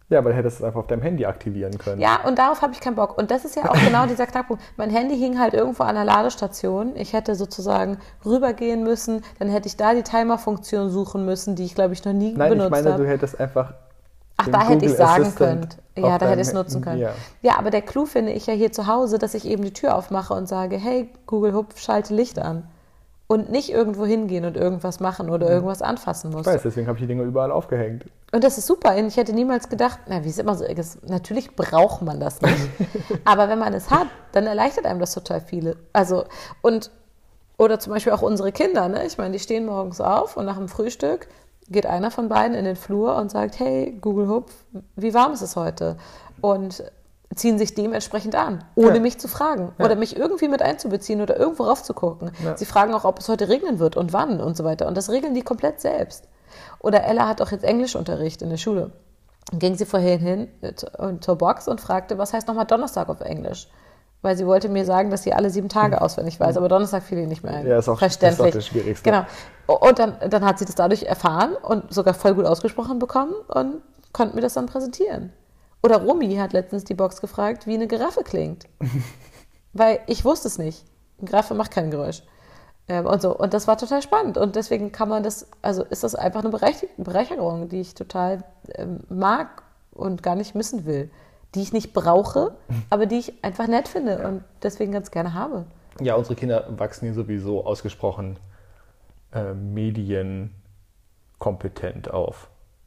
Ja, aber du hättest es einfach auf deinem Handy aktivieren können. Ja, und darauf habe ich keinen Bock. Und das ist ja auch genau dieser Knackpunkt. Mein Handy hing halt irgendwo an der Ladestation. Ich hätte sozusagen rübergehen müssen. Dann hätte ich da die Timer-Funktion suchen müssen, die ich, glaube ich, noch nie benutzt habe. Nein, ich meine, du hättest einfach da hätte ich sagen können. Ja, da hätte ich es deinem- nutzen können. Ja. Ja, aber der Clou finde ich ja hier zu Hause, dass ich eben die Tür aufmache und sage, hey, Google Hub, schalte Licht an. Und nicht irgendwo hingehen und irgendwas machen oder irgendwas anfassen muss. Ich weiß, deswegen habe ich die Dinger überall aufgehängt. Und das ist super. Ich hätte niemals gedacht, wie es immer so ist, natürlich braucht man das nicht. Aber wenn man es hat, dann erleichtert einem das total viele. Also, oder zum Beispiel auch unsere Kinder, ne? Ich meine, die stehen morgens auf und nach dem Frühstück geht einer von beiden in den Flur und sagt, hey, Google Hub, wie warm ist es heute? Und ziehen sich dementsprechend an, ohne mich zu fragen oder mich irgendwie mit einzubeziehen oder irgendwo rauf zu gucken. Ja. Sie fragen auch, ob es heute regnen wird und wann und so weiter. Und das regeln die komplett selbst. Oder Ella hat auch jetzt Englischunterricht in der Schule. Dann ging sie vorhin hin zur Box und fragte, was heißt nochmal Donnerstag auf Englisch? Weil sie wollte mir sagen, dass sie alle 7 Tage auswendig weiß, aber Donnerstag fiel ihr nicht mehr ein. Ja, ist auch, verständlich. ist auch das Schwierigste. Genau. Und dann hat sie das dadurch erfahren und sogar voll gut ausgesprochen bekommen und konnte mir das dann präsentieren. Oder Romy hat letztens die Box gefragt, wie eine Giraffe klingt. Weil ich wusste es nicht. Eine Giraffe macht kein Geräusch. Und so. Und das war total spannend. Und deswegen kann man das, also ist das einfach eine Bereicherung, die ich total mag und gar nicht missen will. Die ich nicht brauche, aber die ich einfach nett finde und deswegen ganz gerne habe. Ja, unsere Kinder wachsen hier sowieso ausgesprochen medienkompetent auf.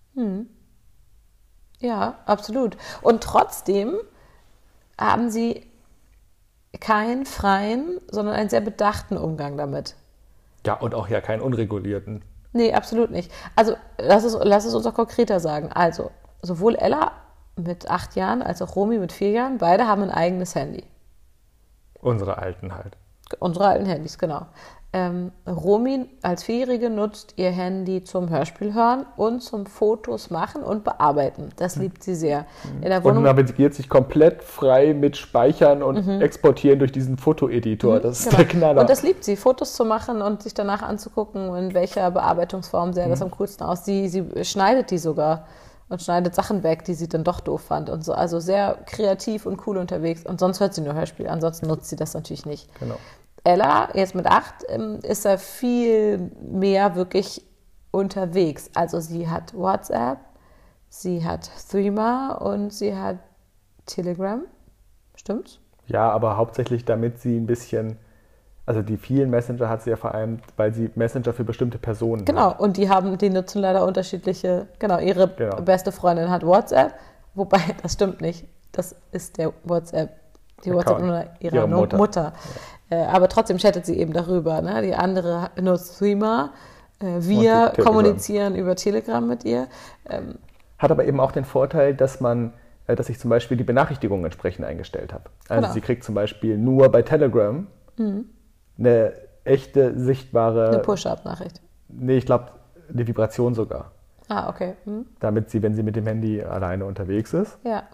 Ja, absolut. Und trotzdem haben sie keinen freien, sondern einen sehr bedachten Umgang damit. Ja, und auch ja keinen unregulierten. Nee, absolut nicht. Also lass es uns auch konkreter sagen. Also sowohl Ella mit 8 Jahren als auch Romy mit 4 Jahren, beide haben ein eigenes Handy. Unsere Alten halt. Unsere alten Handys, genau. Romy als 4-Jährige nutzt ihr Handy zum Hörspiel hören und zum Fotos machen und bearbeiten. Das liebt sie sehr. In der Und Wohnung navigiert sich komplett frei mit Speichern und Exportieren durch diesen Fotoeditor. Das ist der Knaller. Und das liebt sie, Fotos zu machen und sich danach anzugucken, in welcher Bearbeitungsform sähe das am coolsten aus. Sie schneidet die sogar und schneidet Sachen weg, die sie dann doch doof fand und so. Also sehr kreativ und cool unterwegs. Und sonst hört sie nur Hörspiel, ansonsten nutzt sie das natürlich nicht. Genau. Ella, jetzt mit 8, ist da viel mehr wirklich unterwegs. Also sie hat WhatsApp, sie hat Threema und sie hat Telegram. Stimmt's? Ja, aber hauptsächlich damit sie ein bisschen, also die vielen Messenger hat sie ja vor allem, weil sie Messenger für bestimmte Personen Genau, hat. und die nutzen leider unterschiedliche, ihre beste Freundin hat WhatsApp, wobei, das stimmt nicht, das ist der WhatsApp, die WhatsApp-Nummer ihrer Mutter. Aber trotzdem chattet sie eben darüber, ne? Die andere nutzt Threema, wir kommunizieren über Telegram mit ihr. Hat aber eben auch den Vorteil, dass ich zum Beispiel die Benachrichtigungen entsprechend eingestellt habe. Also sie kriegt zum Beispiel nur bei Telegram eine echte, sichtbare... Eine Push-Up-Nachricht. Nee, ich glaube, eine Vibration sogar. Ah, okay. Damit sie, wenn sie mit dem Handy alleine unterwegs ist, ja.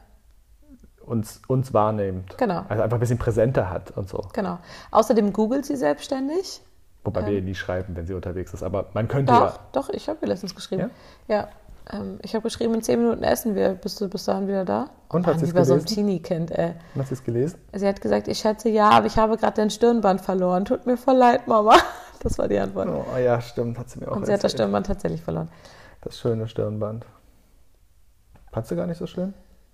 uns wahrnimmt. Genau. Also einfach ein bisschen präsenter hat und so. Genau. Außerdem googelt sie selbstständig. Wobei wir ihr nie schreiben, wenn sie unterwegs ist. Aber man könnte Doch, ich habe ihr letztens geschrieben. Ja? Ich habe geschrieben, in 10 Minuten essen wir. Bist du bis dahin wieder da? Und hat sie es gelesen? So ein gelesen? Teenie-Kind, ey. Hast du es gelesen? Sie hat gesagt, ich schätze ja, aber ich habe gerade dein Stirnband verloren. Tut mir voll leid, Mama. Das war die Antwort. Oh ja, stimmt, hat sie mir auch Und sie hat das Stirnband tatsächlich verloren. Das schöne Stirnband. Fandst du gar nicht so schön?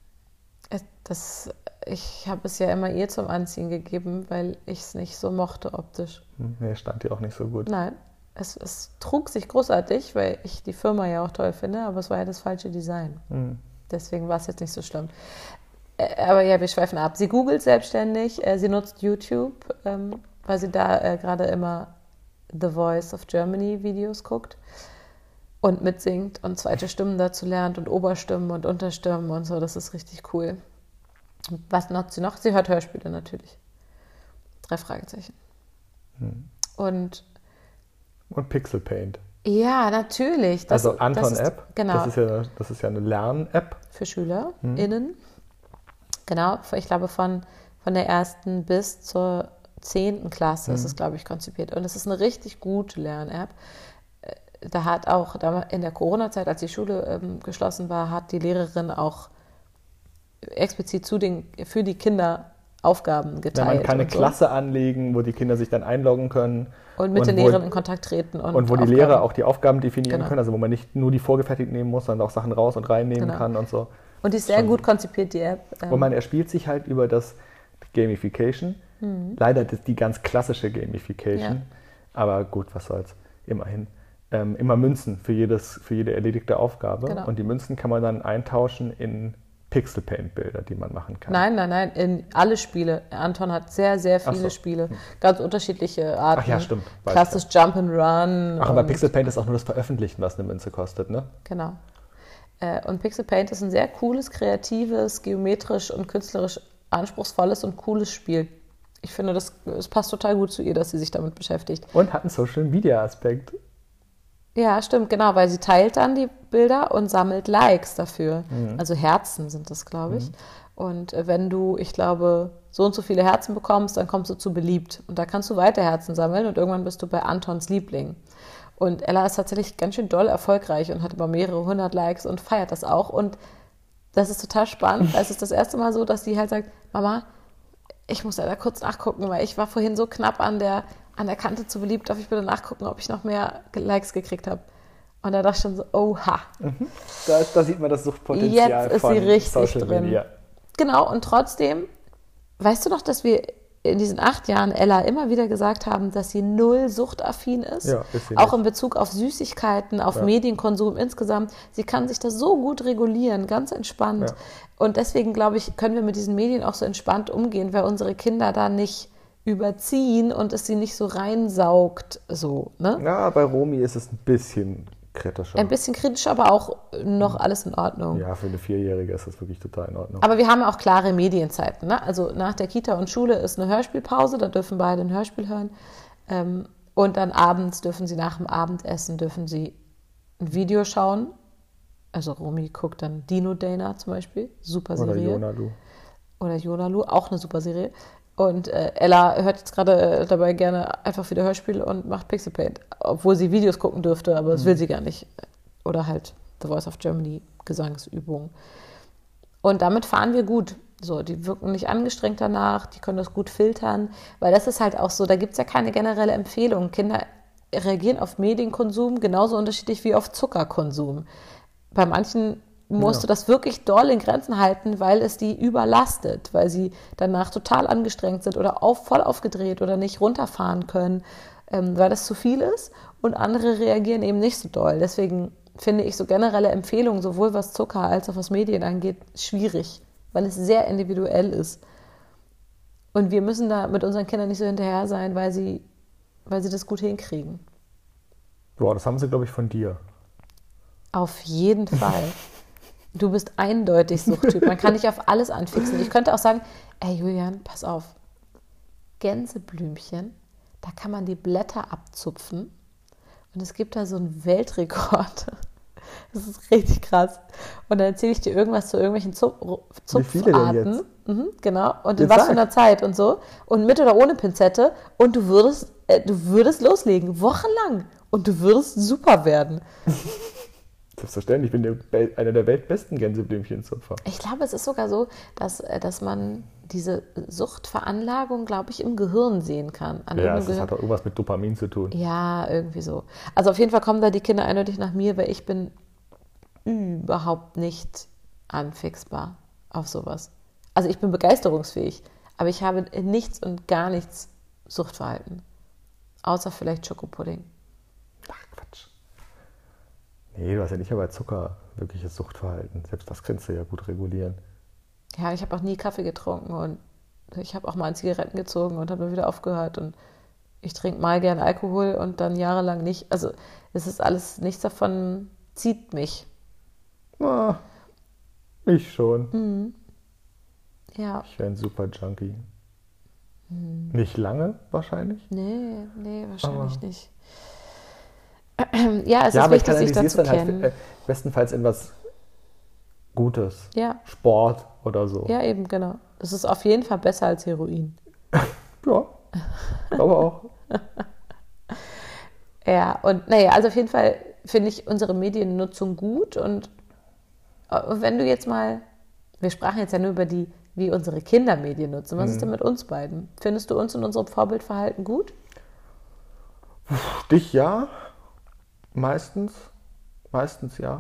Ich habe es ja immer ihr zum Anziehen gegeben, weil ich es nicht so mochte optisch. Nee, stand dir auch nicht so gut. Nein, es trug sich großartig, weil ich die Firma ja auch toll finde, aber es war ja das falsche Design. Deswegen war es jetzt nicht so schlimm. Aber ja, wir schweifen ab. Sie googelt selbstständig, sie nutzt YouTube, weil sie da gerade immer The Voice of Germany Videos guckt und mitsingt und zweite Stimmen dazu lernt und Oberstimmen und Unterstimmen und so. Das ist richtig cool. Was nutzt sie noch? Sie hört Hörspiele natürlich. 3 Fragezeichen. Und Pixel Paint. ja, natürlich. Also Anton-App. Genau. Das ist ja eine Lern-App. Für SchülerInnen. Genau, ich glaube von der 1. bis zur 10. Klasse ist es, glaube ich, konzipiert. Und es ist eine richtig gute Lern-App. Da hat auch in der Corona-Zeit, als die Schule geschlossen war, hat die Lehrerin auch explizit für die Kinder Aufgaben geteilt. Ja, man kann eine und so. Klasse anlegen, wo die Kinder sich dann einloggen können. Und mit den Lehrern in Kontakt treten. Und wo die Lehrer auch die Aufgaben definieren Genau. können, also wo man nicht nur die vorgefertigt nehmen muss, sondern auch Sachen raus und reinnehmen Genau. kann und so. Und die ist sehr gut konzipiert, die App. Und man erspielt sich halt über das Gamification. Leider die ganz klassische Gamification. Ja. Aber gut, was soll's. Immerhin. Immer Münzen für jede erledigte Aufgabe. Genau. Und die Münzen kann man dann eintauschen in Pixel-Paint-Bilder, die man machen kann. Nein, in alle Spiele. Anton hat sehr, sehr viele Spiele. Ganz unterschiedliche Arten. Ach ja, stimmt. Klassisch Jump'n'Run. Ach, aber Pixel-Paint ist auch nur das Veröffentlichen, was eine Münze kostet, ne? Genau. Und Pixel Paint ist ein sehr cooles, kreatives, geometrisch und künstlerisch anspruchsvolles und cooles Spiel. Ich finde, es passt total gut zu ihr, dass sie sich damit beschäftigt. Und hat einen Social-Media-Aspekt. Ja, stimmt, genau, weil sie teilt dann die Bilder und sammelt Likes dafür. Also Herzen sind das, glaube ich. Und wenn du, ich glaube, so und so viele Herzen bekommst, dann kommst du zu beliebt. Und da kannst du weiter Herzen sammeln und irgendwann bist du bei Antons Liebling. Und Ella ist tatsächlich ganz schön doll erfolgreich und hat über mehrere 100 Likes und feiert das auch. Und das ist total spannend, weil es ist das erste Mal so, dass sie halt sagt, Mama, ich muss leider kurz nachgucken, weil ich war vorhin so knapp an der Kante zu beliebt, darf ich bitte nachgucken, ob ich noch mehr Likes gekriegt habe. Und da dachte ich schon so, oha. Da sieht man das Suchtpotenzial Jetzt ist von sie richtig Social drin. Media. Genau, und trotzdem, weißt du noch, dass wir in diesen 8 Jahren Ella immer wieder gesagt haben, dass sie null suchtaffin ist? Ja, ist sie auch nicht. in Bezug auf Süßigkeiten, auf Medienkonsum insgesamt. Sie kann sich das so gut regulieren, ganz entspannt. Ja. Und deswegen, glaube ich, können wir mit diesen Medien auch so entspannt umgehen, weil unsere Kinder da nicht überziehen und es sie nicht so reinsaugt. So, ne? Ja, bei Romy ist es ein bisschen kritischer. Ein bisschen kritisch, aber auch noch alles in Ordnung. Ja, für eine 4-Jährige ist das wirklich total in Ordnung. Aber wir haben auch klare Medienzeiten. Ne? Also nach der Kita und Schule ist eine Hörspielpause, da dürfen beide ein Hörspiel hören. Und dann abends dürfen sie nach dem Abendessen ein Video schauen. Also Romy guckt dann Dino Dana zum Beispiel, super Serie. Oder Jonalu, auch eine super Serie. Und Ella hört jetzt gerade dabei gerne einfach wieder Hörspiel und macht Pixel Paint, obwohl sie Videos gucken dürfte, aber das will sie gar nicht. Oder halt The Voice of Germany, Gesangsübungen. Und damit fahren wir gut. So, die wirken nicht angestrengt danach, die können das gut filtern, weil das ist halt auch so, da gibt es ja keine generelle Empfehlung. Kinder reagieren auf Medienkonsum genauso unterschiedlich wie auf Zuckerkonsum. Bei manchen musst du das wirklich doll in Grenzen halten, weil es die überlastet, weil sie danach total angestrengt sind oder voll aufgedreht oder nicht runterfahren können, weil das zu viel ist, und andere reagieren eben nicht so doll. Deswegen finde ich so generelle Empfehlungen, sowohl was Zucker als auch was Medien angeht, schwierig, weil es sehr individuell ist. Und wir müssen da mit unseren Kindern nicht so hinterher sein, weil sie das gut hinkriegen. Boah, das haben sie, glaube ich, von dir. Auf jeden Fall. Du bist eindeutig Suchttyp. Man kann dich auf alles anfixen. Ich könnte auch sagen, ey Julian, pass auf. Gänseblümchen, da kann man die Blätter abzupfen. Und es gibt da so einen Weltrekord. Das ist richtig krass. Und dann erzähle ich dir irgendwas zu irgendwelchen Wie viele denn jetzt? Zupfarten. Genau. Und in Jetzt was für sag. einer Zeit und so. Und mit oder ohne Pinzette. Und du würdest loslegen. Wochenlang. Und du würdest super werden. Selbstverständlich, ich bin einer der weltbesten Gänseblümchenzupfer. Ich glaube, es ist sogar so, dass man diese Suchtveranlagung, glaube ich, im Gehirn sehen kann. Ja, das hat auch irgendwas mit Dopamin zu tun. Ja, irgendwie so. Also auf jeden Fall kommen da die Kinder eindeutig nach mir, weil ich bin überhaupt nicht anfixbar auf sowas. Also ich bin begeisterungsfähig, aber ich habe in nichts und gar nichts Suchtverhalten. Außer vielleicht Schokopudding. Ach, Quatsch. Nee, du hast ja nicht über Zucker wirkliches Suchtverhalten. Selbst das kannst du ja gut regulieren. Ja, ich habe auch nie Kaffee getrunken und ich habe auch mal an Zigaretten gezogen und habe dann wieder aufgehört, und ich trinke mal gern Alkohol und dann jahrelang nicht. Also es ist alles, nichts davon zieht mich. Ah, ich schon. Ja, Ich wäre ein super Junkie. Nicht lange wahrscheinlich. nee, wahrscheinlich nicht. Ja, es Ja, ist aber ich wichtig, sich da kanalisiere es zu dann halt kennen. bestenfalls in was Gutes. Ja. Sport oder so. Ja, eben, genau. Das ist auf jeden Fall besser als Heroin. Ja, glaube auch. Ja, und naja, also auf jeden Fall finde ich unsere Mediennutzung gut, und wenn Wir sprachen jetzt ja nur über wie unsere Kinder Medien nutzen. Was ist denn mit uns beiden? Findest du uns in unserem Vorbildverhalten gut? Dich ja, meistens ja.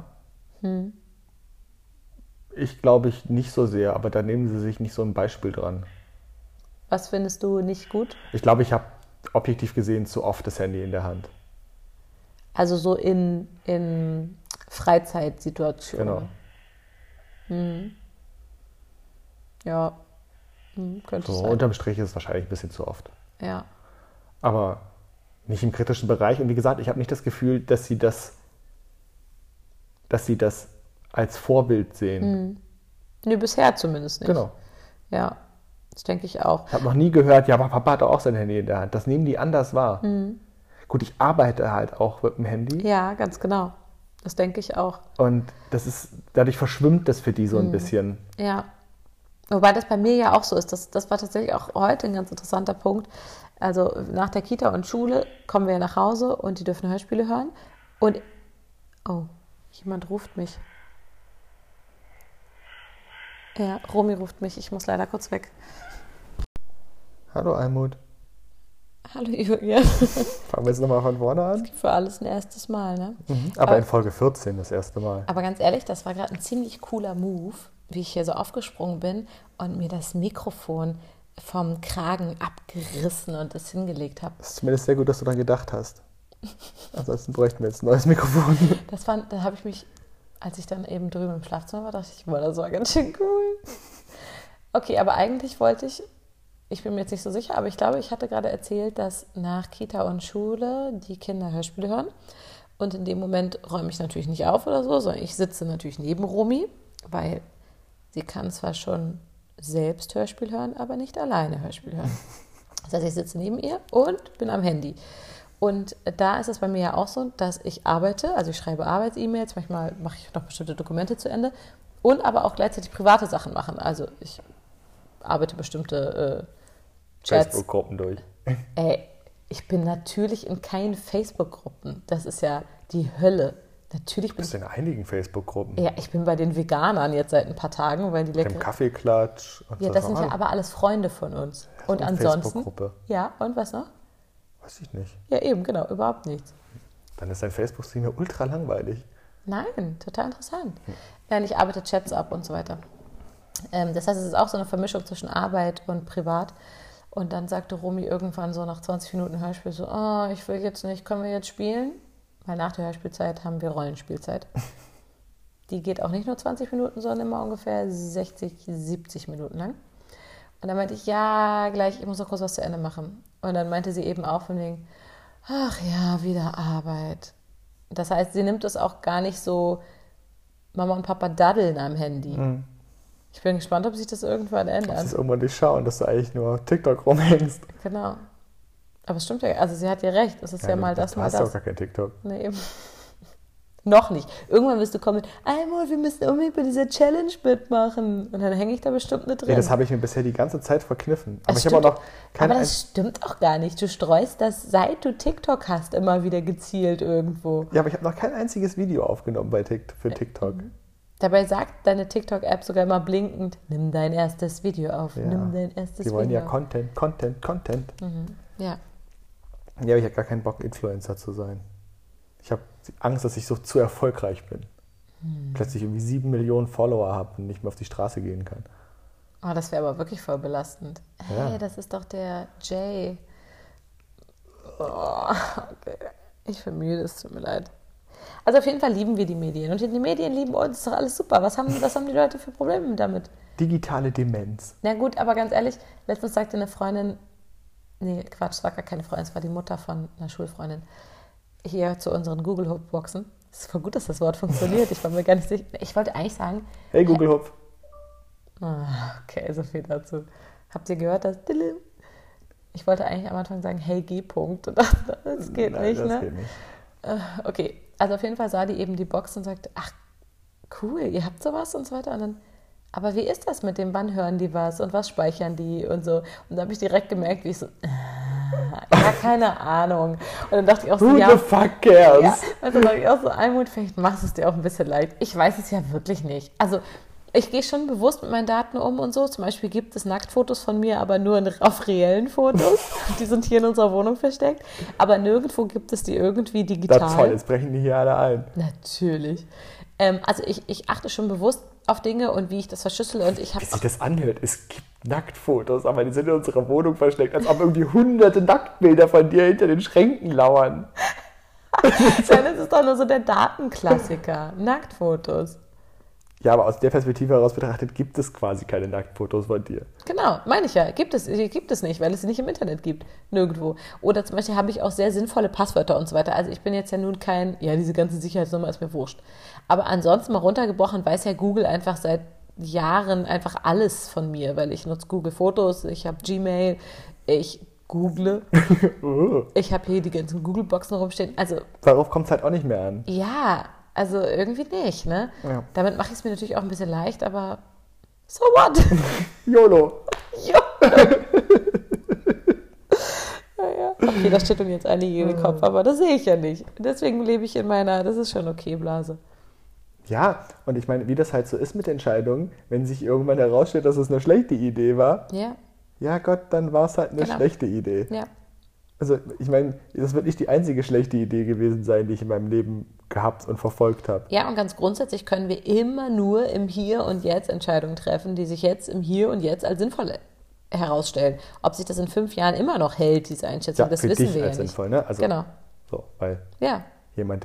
Ich glaube nicht so sehr, aber da nehmen sie sich nicht so ein Beispiel dran. Was findest du nicht gut? Ich glaube, ich habe objektiv gesehen zu oft das Handy in der Hand. Also so in Freizeitsituationen. Genau. Ja, könnte So, sein. unterm Strich ist es wahrscheinlich ein bisschen zu oft. Ja. Aber nicht im kritischen Bereich. Und wie gesagt, ich habe nicht das Gefühl, dass sie das als Vorbild sehen. Nee, bisher zumindest nicht. Genau. Ja, das denke ich auch. Ich habe noch nie gehört, ja, aber Papa hat auch sein Handy in der Hand. Das nehmen die anders wahr. Gut, ich arbeite halt auch mit dem Handy. Ja, ganz genau. Das denke ich auch. Und dadurch verschwimmt das für die so ein bisschen. Ja. Wobei das bei mir ja auch so ist. Das war tatsächlich auch heute ein ganz interessanter Punkt. Also nach der Kita und Schule kommen wir ja nach Hause und die dürfen Hörspiele hören. Und, oh, jemand ruft mich. Ja, Romy ruft mich. Ich muss leider kurz weg. Hallo Almut. Hallo Julia. Fangen wir jetzt nochmal von vorne an. Für alles ein erstes Mal, ne? Aber in Folge 14 das erste Mal. Aber ganz ehrlich, das war gerade ein ziemlich cooler Move, wie ich hier so aufgesprungen bin und mir das Mikrofon vom Kragen abgerissen und es hingelegt habe. Das ist zumindest sehr gut, dass du daran gedacht hast. Ansonsten bräuchten wir jetzt ein neues Mikrofon. Da habe ich mich, als ich dann eben drüben im Schlafzimmer war, dachte ich, boah, das war ganz schön cool. Okay, aber eigentlich wollte ich bin mir jetzt nicht so sicher, aber ich glaube, ich hatte gerade erzählt, dass nach Kita und Schule die Kinder Hörspiele hören. Und in dem Moment räume ich natürlich nicht auf oder so, sondern ich sitze natürlich neben Romy, weil sie kann zwar schon selbst Hörspiel hören, aber nicht alleine Hörspiel hören. Das heißt, ich sitze neben ihr und bin am Handy. Und da ist es bei mir ja auch so, dass ich arbeite, also ich schreibe Arbeits-E-Mails, manchmal mache ich noch bestimmte Dokumente zu Ende und aber auch gleichzeitig private Sachen machen. Also ich arbeite bestimmte Chats. Facebook-Gruppen durch. Ich bin natürlich in keinen Facebook-Gruppen. Das ist ja die Hölle. Natürlich Du bist in einigen Facebook-Gruppen. Ja, ich bin bei den Veganern jetzt seit ein paar Tagen, weil die Mit dem lecker. Kaffeeklatsch. Und Ja, so. das sind ja aber alles Freunde von uns. Und eine ansonsten. Facebook-Gruppe. Ja, und was noch? Weiß ich nicht. Ja, eben, genau, überhaupt nichts. Dann ist dein Facebook-Stream ja ultra langweilig. Nein, total interessant. Nein, ich arbeite Chats ab und so weiter. Das heißt, es ist auch so eine Vermischung zwischen Arbeit und Privat. Und dann sagte Romy irgendwann so nach 20 Minuten Hörspiel so, oh, ich will jetzt nicht, können wir jetzt spielen? Weil nach der Hörspielzeit haben wir Rollenspielzeit. Die geht auch nicht nur 20 Minuten, sondern immer ungefähr 60, 70 Minuten lang. Und dann meinte ich, ja, gleich, ich muss noch kurz was zu Ende machen. Und dann meinte sie eben auch von wegen, ach ja, wieder Arbeit. Das heißt, sie nimmt es auch gar nicht so, Mama und Papa daddeln am Handy. Ich bin gespannt, ob sich das irgendwann Du ändert. musst es irgendwann nicht schauen, dass du eigentlich nur auf TikTok rumhängst. Genau. Aber es stimmt ja, also sie hat ja recht. Es ist ja mal das, du mal hast ja auch das. gar kein TikTok. Nee, eben. Noch nicht. Irgendwann wirst du kommen mit, Almut, wir müssen unbedingt bei dieser Challenge mitmachen. Und dann hänge ich da bestimmt mit drin. Nee, das habe ich mir bisher die ganze Zeit verkniffen. Aber Das ich habe auch stimmt. noch keine Aber das stimmt auch gar nicht. Du streust das, seit du TikTok hast, immer wieder gezielt irgendwo. Ja, aber ich habe noch kein einziges Video aufgenommen für TikTok. Dabei sagt deine TikTok-App sogar immer blinkend, nimm dein erstes Video auf, Ja. nimm dein erstes Die wollen Video ja auf. Content. Ja. Ja, aber ich habe gar keinen Bock, Influencer zu sein. Ich habe Angst, dass ich so zu erfolgreich bin. Plötzlich irgendwie 7 Millionen Follower habe und nicht mehr auf die Straße gehen kann. Oh, das wäre aber wirklich voll belastend. Hey, Ja. das ist doch der Jay. Oh, okay. Ich bin müde, es tut mir leid. Also auf jeden Fall lieben wir die Medien. Und die Medien lieben uns, ist doch alles super. Was haben die Leute für Probleme damit? Digitale Demenz. Na gut, aber ganz ehrlich, letztens sagte eine Freundin, nee, Quatsch, es war gar keine Freundin, es war die Mutter von einer Schulfreundin, hier zu unseren Google Hub-Boxen. Es ist voll gut, dass das Wort funktioniert. Ich war mir gar nicht sicher. Ich wollte eigentlich sagen, Hey Google Hupf. okay, so viel dazu. Habt ihr gehört, dass... Ich wollte eigentlich am Anfang sagen, hey G. Punkt. Und dachte, das geht Nein, nicht, das ne? geht nicht. Okay, also auf jeden Fall sah die eben die Box und sagte, ach, cool, ihr habt sowas und so weiter. Und dann, aber wie ist das mit dem, wann hören die was und was speichern die und so. Und da habe ich direkt gemerkt, wie ich so, ja, keine Ahnung. Und dann dachte ich auch so, Who ja, the fuck cares? ja. Und dann dachte ich auch so, Almut, vielleicht machst du es dir auch ein bisschen leid. Ich weiß es ja wirklich nicht. Also Ich gehe schon bewusst mit meinen Daten um und so. Zum Beispiel gibt es Nacktfotos von mir, aber nur auf reellen Fotos. Die sind hier in unserer Wohnung versteckt. Aber nirgendwo gibt es die irgendwie digital. Das ist toll, jetzt brechen die hier alle ein. Natürlich. Also ich achte schon bewusst auf Dinge und wie ich das verschlüssele. Und ich Wie sich das anhört, es gibt Nacktfotos, aber die sind in unserer Wohnung versteckt, als ob irgendwie hunderte Nacktbilder von dir hinter den Schränken lauern. Das ist doch nur so der Datenklassiker. Nacktfotos. Ja, aber aus der Perspektive heraus betrachtet gibt es quasi keine Nacktfotos von dir. Genau, meine ich ja. Gibt es nicht, weil es sie nicht im Internet gibt. Nirgendwo. Oder zum Beispiel habe ich auch sehr sinnvolle Passwörter und so weiter. Also ich bin jetzt ja nun diese ganze Sicherheitsnummer ist mir wurscht. Aber ansonsten mal runtergebrochen weiß ja Google einfach seit Jahren einfach alles von mir, weil ich nutze Google Fotos, ich habe Gmail, ich google, ich habe hier die ganzen Google-Boxen rumstehen. Also darauf kommt es halt auch nicht mehr an. Ja, also irgendwie nicht, ne? Ja. Damit mache ich es mir natürlich auch ein bisschen leicht, aber so what? YOLO. Naja. Okay, das steht uns jetzt einige in den Kopf, aber das sehe ich ja nicht. Deswegen lebe ich in meiner, das ist schon okay, Blase. Ja, und ich meine, wie das halt so ist mit Entscheidungen, wenn sich irgendwann herausstellt, dass es eine schlechte Idee war, ja Gott, dann war es halt eine schlechte Idee. Ja. Also ich meine, das wird nicht die einzige schlechte Idee gewesen sein, die ich in meinem Leben gehabt und verfolgt habe. Ja, und ganz grundsätzlich können wir immer nur im Hier und Jetzt Entscheidungen treffen, die sich jetzt im Hier und Jetzt als sinnvoll herausstellen. Ob sich das in 5 Jahren immer noch hält, diese Einschätzung, das wissen wir ja nicht. Sinnvoll, ne? Also, genau. So, weil jemand,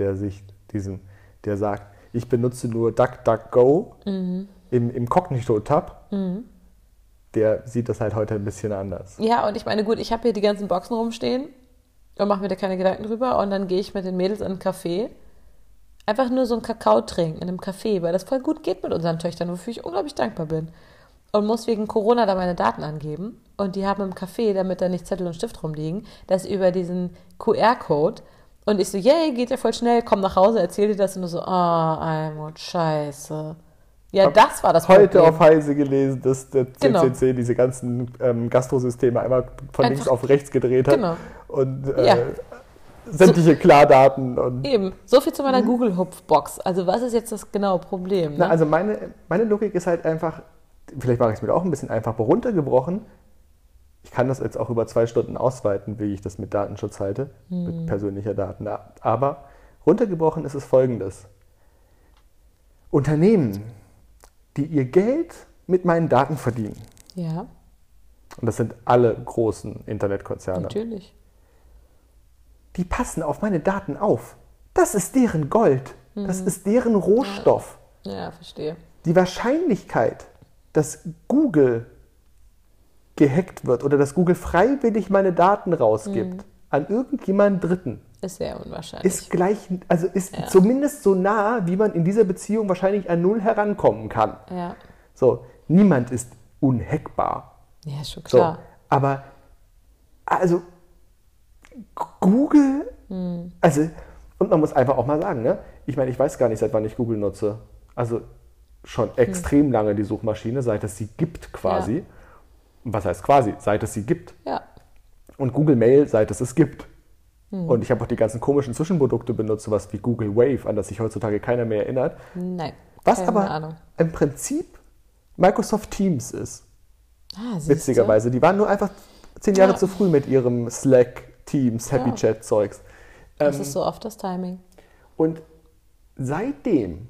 der sagt, ich benutze nur DuckDuckGo im Kognito-Tab, der sieht das halt heute ein bisschen anders. Ja, und ich meine, gut, ich habe hier die ganzen Boxen rumstehen und mache mir da keine Gedanken drüber und dann gehe ich mit den Mädels in einen Café, einfach nur so einen Kakao trinken in einem Café, weil das voll gut geht mit unseren Töchtern, wofür ich unglaublich dankbar bin. Und muss wegen Corona da meine Daten angeben und die haben im Café, damit da nicht Zettel und Stift rumliegen, das über diesen QR-Code und ich so, yay, geht ja voll schnell, komm nach Hause, erzähl dir das und du so, Almut, scheiße. Ja, das war das Problem. Heute auf Heise gelesen, dass der CCC diese ganzen Gastrosysteme einmal von links auf rechts gedreht hat. Genau. Und sämtliche Klardaten. Und eben, so viel zu meiner Google-Hupf-Box. Also was ist jetzt das genaue Problem? Ne? Na, also meine Logik ist halt einfach, vielleicht mache ich es mir auch ein bisschen einfach runtergebrochen. Ich kann das jetzt auch über 2 Stunden ausweiten, wie ich das mit Datenschutz halte, mit persönlicher Daten. Aber runtergebrochen ist es Folgendes. Unternehmen, die ihr Geld mit meinen Daten verdienen. Ja. Und das sind alle großen Internetkonzerne. Natürlich. Die passen auf meine Daten auf. Das ist deren Gold. Das ist deren Rohstoff. Ja, verstehe. Die Wahrscheinlichkeit, dass Google gehackt wird oder dass Google freiwillig meine Daten rausgibt an irgendjemanden Dritten, ist sehr unwahrscheinlich. Ist zumindest so nah, wie man in dieser Beziehung wahrscheinlich an 0 herankommen kann. Ja. So, niemand ist unhackbar. Ja, ist schon klar. So, aber, also, Google, und man muss einfach auch mal sagen, ne? Ich meine, ich weiß gar nicht, seit wann ich Google nutze. Also, schon extrem lange die Suchmaschine, seit es sie gibt quasi. Ja. Was heißt quasi? Seit es sie gibt. Ja. Und Google Mail, seit es gibt. Und ich habe auch die ganzen komischen Zwischenprodukte benutzt, sowas wie Google Wave, an das sich heutzutage keiner mehr erinnert. Nein, was aber im Prinzip Microsoft Teams ist. Witzigerweise. Die waren nur einfach 10 Jahre zu früh mit ihrem Slack, Teams, Happy Chat Zeugs. Das ist so oft das Timing. Und seitdem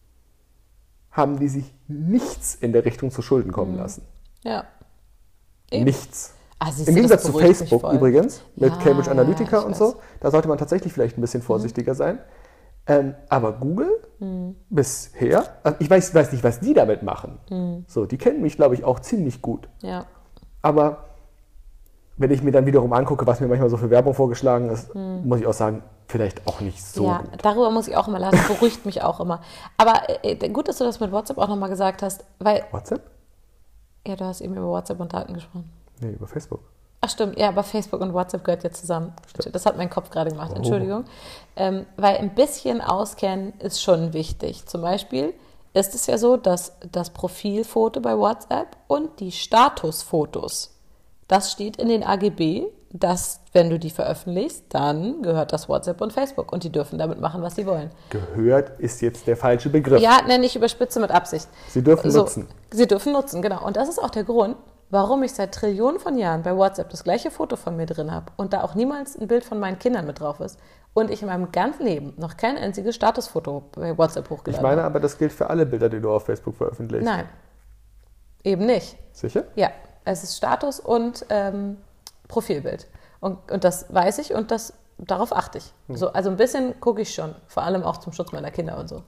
haben die sich nichts in der Richtung zu Schulden kommen lassen. Ja. Eben. Nichts. Also im Gegensatz zu Facebook übrigens, mit Cambridge Analytica und so, da sollte man tatsächlich vielleicht ein bisschen vorsichtiger sein. Aber Google bisher, also ich weiß nicht, was die damit machen. So, die kennen mich, glaube ich, auch ziemlich gut. Ja. Aber wenn ich mir dann wiederum angucke, was mir manchmal so für Werbung vorgeschlagen ist, muss ich auch sagen, vielleicht auch nicht so gut. Darüber muss ich auch immer lachen, das beruhigt mich auch immer. Aber gut, dass du das mit WhatsApp auch nochmal gesagt hast, weil... WhatsApp? Ja, du hast eben über WhatsApp und Daten gesprochen. Nee, über Facebook. Ach stimmt, ja, aber Facebook und WhatsApp gehört ja zusammen. Stimmt. Das hat mein Kopf gerade gemacht, Entschuldigung. Weil ein bisschen auskennen ist schon wichtig. Zum Beispiel ist es ja so, dass das Profilfoto bei WhatsApp und die Statusfotos, das steht in den AGB dass, wenn du die veröffentlichst, dann gehört das WhatsApp und Facebook und die dürfen damit machen, was sie wollen. Gehört ist jetzt der falsche Begriff. Ja, nenne ich überspitze mit Absicht. Sie dürfen nutzen. Sie dürfen nutzen, genau. Und das ist auch der Grund, warum ich seit Trillionen von Jahren bei WhatsApp das gleiche Foto von mir drin habe und da auch niemals ein Bild von meinen Kindern mit drauf ist und ich in meinem ganzen Leben noch kein einziges Statusfoto bei WhatsApp hochgeladen Ich meine habe. aber, das gilt für alle Bilder, die du auf Facebook veröffentlichst. Nein, eben nicht. Sicher? Ja, es ist Status und Profilbild. Und das weiß ich und darauf achte ich. So, also ein bisschen gucke ich schon, vor allem auch zum Schutz meiner Kinder und so.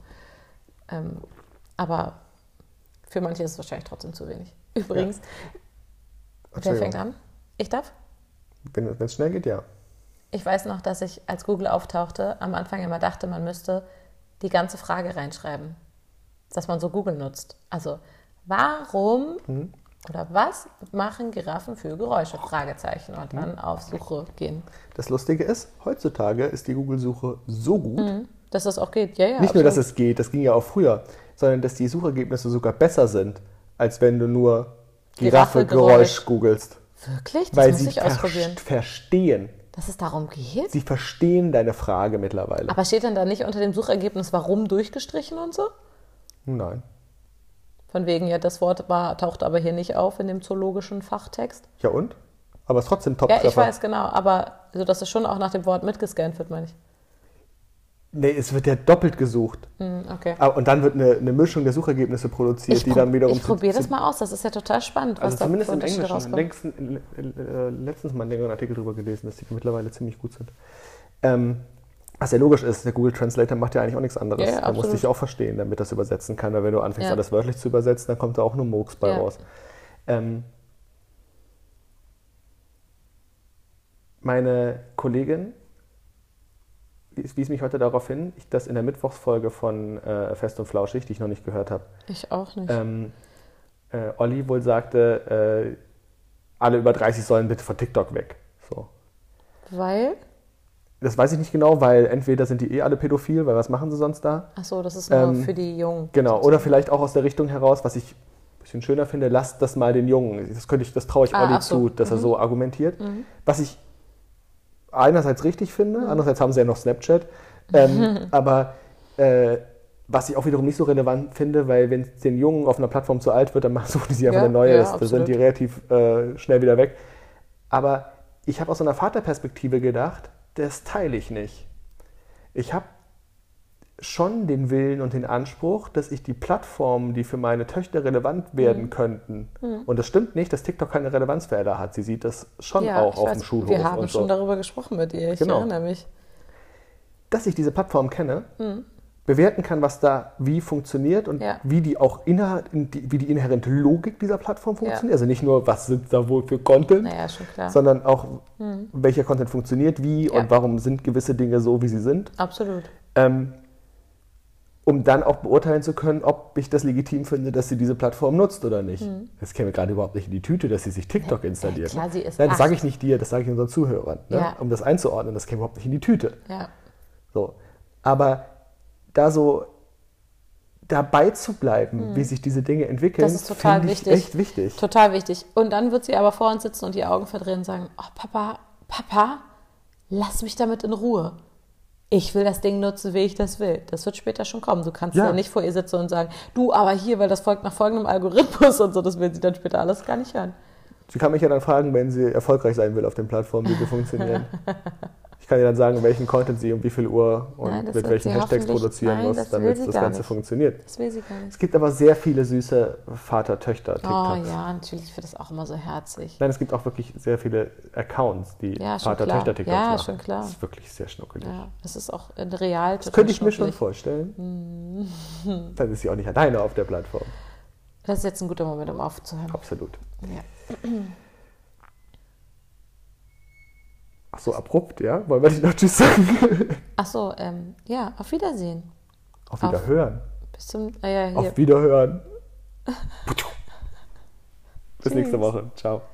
Aber für manche ist es wahrscheinlich trotzdem zu wenig. Übrigens, wer fängt an? Ich darf? Wenn es schnell geht, ja. Ich weiß noch, dass ich, als Google auftauchte, am Anfang immer dachte, man müsste die ganze Frage reinschreiben, dass man so Google nutzt. Also, warum oder was machen Giraffen für Geräusche? Fragezeichen. Und dann auf Suche gehen. Das Lustige ist, heutzutage ist die Google-Suche so gut, Dass das auch geht. Ja, nicht nur, dass es geht, das ging ja auch früher, sondern dass die Suchergebnisse sogar besser sind, als wenn du nur Giraffe-Geräusch googelst. Wirklich? Das Weil muss sie ich ausprobieren. verstehen. Dass es darum geht? Sie verstehen deine Frage mittlerweile. Aber steht dann da nicht unter dem Suchergebnis warum durchgestrichen und so? Nein. Von wegen, ja, das Wort taucht aber hier nicht auf in dem zoologischen Fachtext. Ja und? Aber es ist trotzdem Ja, Top-Treffer. ich weiß, genau. Aber so, dass es schon auch nach dem Wort mitgescannt wird, meine ich. Nee, es wird ja doppelt gesucht. Okay. Und dann wird eine Mischung der Suchergebnisse produziert, die dann wiederum... Ich probiere das mal aus, das ist ja total spannend, was Also da zumindest für im Unterschiede Englischen. rauskommen. Letztens mal einen längeren Artikel drüber gelesen, dass die mittlerweile ziemlich gut sind. Was ja logisch ist, der Google Translator macht ja eigentlich auch nichts anderes. Ja, Der muss absolut. dich auch verstehen, damit das übersetzen kann. Weil wenn du anfängst, Ja. alles wörtlich zu übersetzen, dann kommt da auch nur Murks bei Ja. raus. Meine Kollegin wies mich heute darauf hin, dass in der Mittwochsfolge von Fest und Flauschig, die ich noch nicht gehört habe, Ich auch nicht. Olli wohl sagte, alle über 30 sollen bitte von TikTok weg. So. Weil? Das weiß ich nicht genau, weil entweder sind die alle pädophil, weil was machen sie sonst da? Achso, das ist nur für die Jungen. Genau, oder vielleicht auch aus der Richtung heraus, was ich ein bisschen schöner finde, lasst das mal den Jungen. Das traue ich Olli ach so. zu, dass er so argumentiert. Was ich einerseits richtig finde, andererseits haben sie ja noch Snapchat, aber was ich auch wiederum nicht so relevant finde, weil wenn es den Jungen auf einer Plattform zu alt wird, dann suchen sie einfach Ja, eine neue, ja, da sind die relativ schnell wieder weg. Aber ich habe aus so einer Vaterperspektive gedacht, das teile ich nicht. Ich habe schon den Willen und den Anspruch, dass ich die Plattformen, die für meine Töchter relevant werden könnten, und es stimmt nicht, dass TikTok keine Relevanz für Ella hat. Sie sieht das schon auch ich auf weiß, dem Schulhof. wir haben und schon so. darüber gesprochen mit ihr, ich Genau. erinnere mich. Dass ich diese Plattform kenne, bewerten kann, was da wie funktioniert und Ja. wie die inhärente Logik dieser Plattform funktioniert. Also nicht nur, was sind da wohl für Content, Naja, schon klar. sondern auch, welcher Content funktioniert wie Ja. und warum sind gewisse Dinge so, wie sie sind. Absolut. Um dann auch beurteilen zu können, ob ich das legitim finde, dass sie diese Plattform nutzt oder nicht. Das käme gerade überhaupt nicht in die Tüte, dass sie sich TikTok installiert. klar, sie ist Nein, das 8. sage ich nicht dir, das sage ich unseren Zuhörern. Ne? Ja. Um das einzuordnen, das käme überhaupt nicht in die Tüte. Ja. So. Aber dabei zu bleiben, wie sich diese Dinge entwickeln, Das ist total finde ich wichtig. echt wichtig. Total wichtig. Und dann wird sie aber vor uns sitzen und die Augen verdrehen und sagen, oh Papa, lass mich damit in Ruhe. Ich will das Ding nutzen, wie ich das will. Das wird später schon kommen. Du kannst ja nicht vor ihr sitzen und sagen, du, aber hier, weil das folgt nach folgendem Algorithmus und so, das will sie dann später alles gar nicht hören. Sie kann mich ja dann fragen, wenn sie erfolgreich sein will auf den Plattformen, die so funktionieren. Ich kann ihr dann sagen, welchen Content sie um wie viel Uhr und Nein, das mit wird welchen sie Hashtags hoffentlich- produzieren Nein, muss, das will damit sie das gar Ganze nicht. funktioniert. Das will sie gar nicht. Es gibt aber sehr viele süße Vater-Töchter-TikToks. Oh ja, natürlich, ich finde das auch immer so herzig. Nein, es gibt auch wirklich sehr viele Accounts, die Ja, schon Vater-Töchter-TikToks klar. Ja, machen. schon klar. Das ist wirklich sehr schnuckelig. Ja, das ist auch real. Das könnte ich mir schon vorstellen. Dann ist sie auch nicht alleine auf der Plattform. Das ist jetzt ein guter Moment, um aufzuhören. Absolut. Ja. Ach so, abrupt, ja? Wollen wir nicht noch Tschüss sagen? Ach so, ja, auf Wiedersehen. Auf Wiederhören. Bis zum, hier. Auf Wiederhören. Bis nächste Woche. Ciao.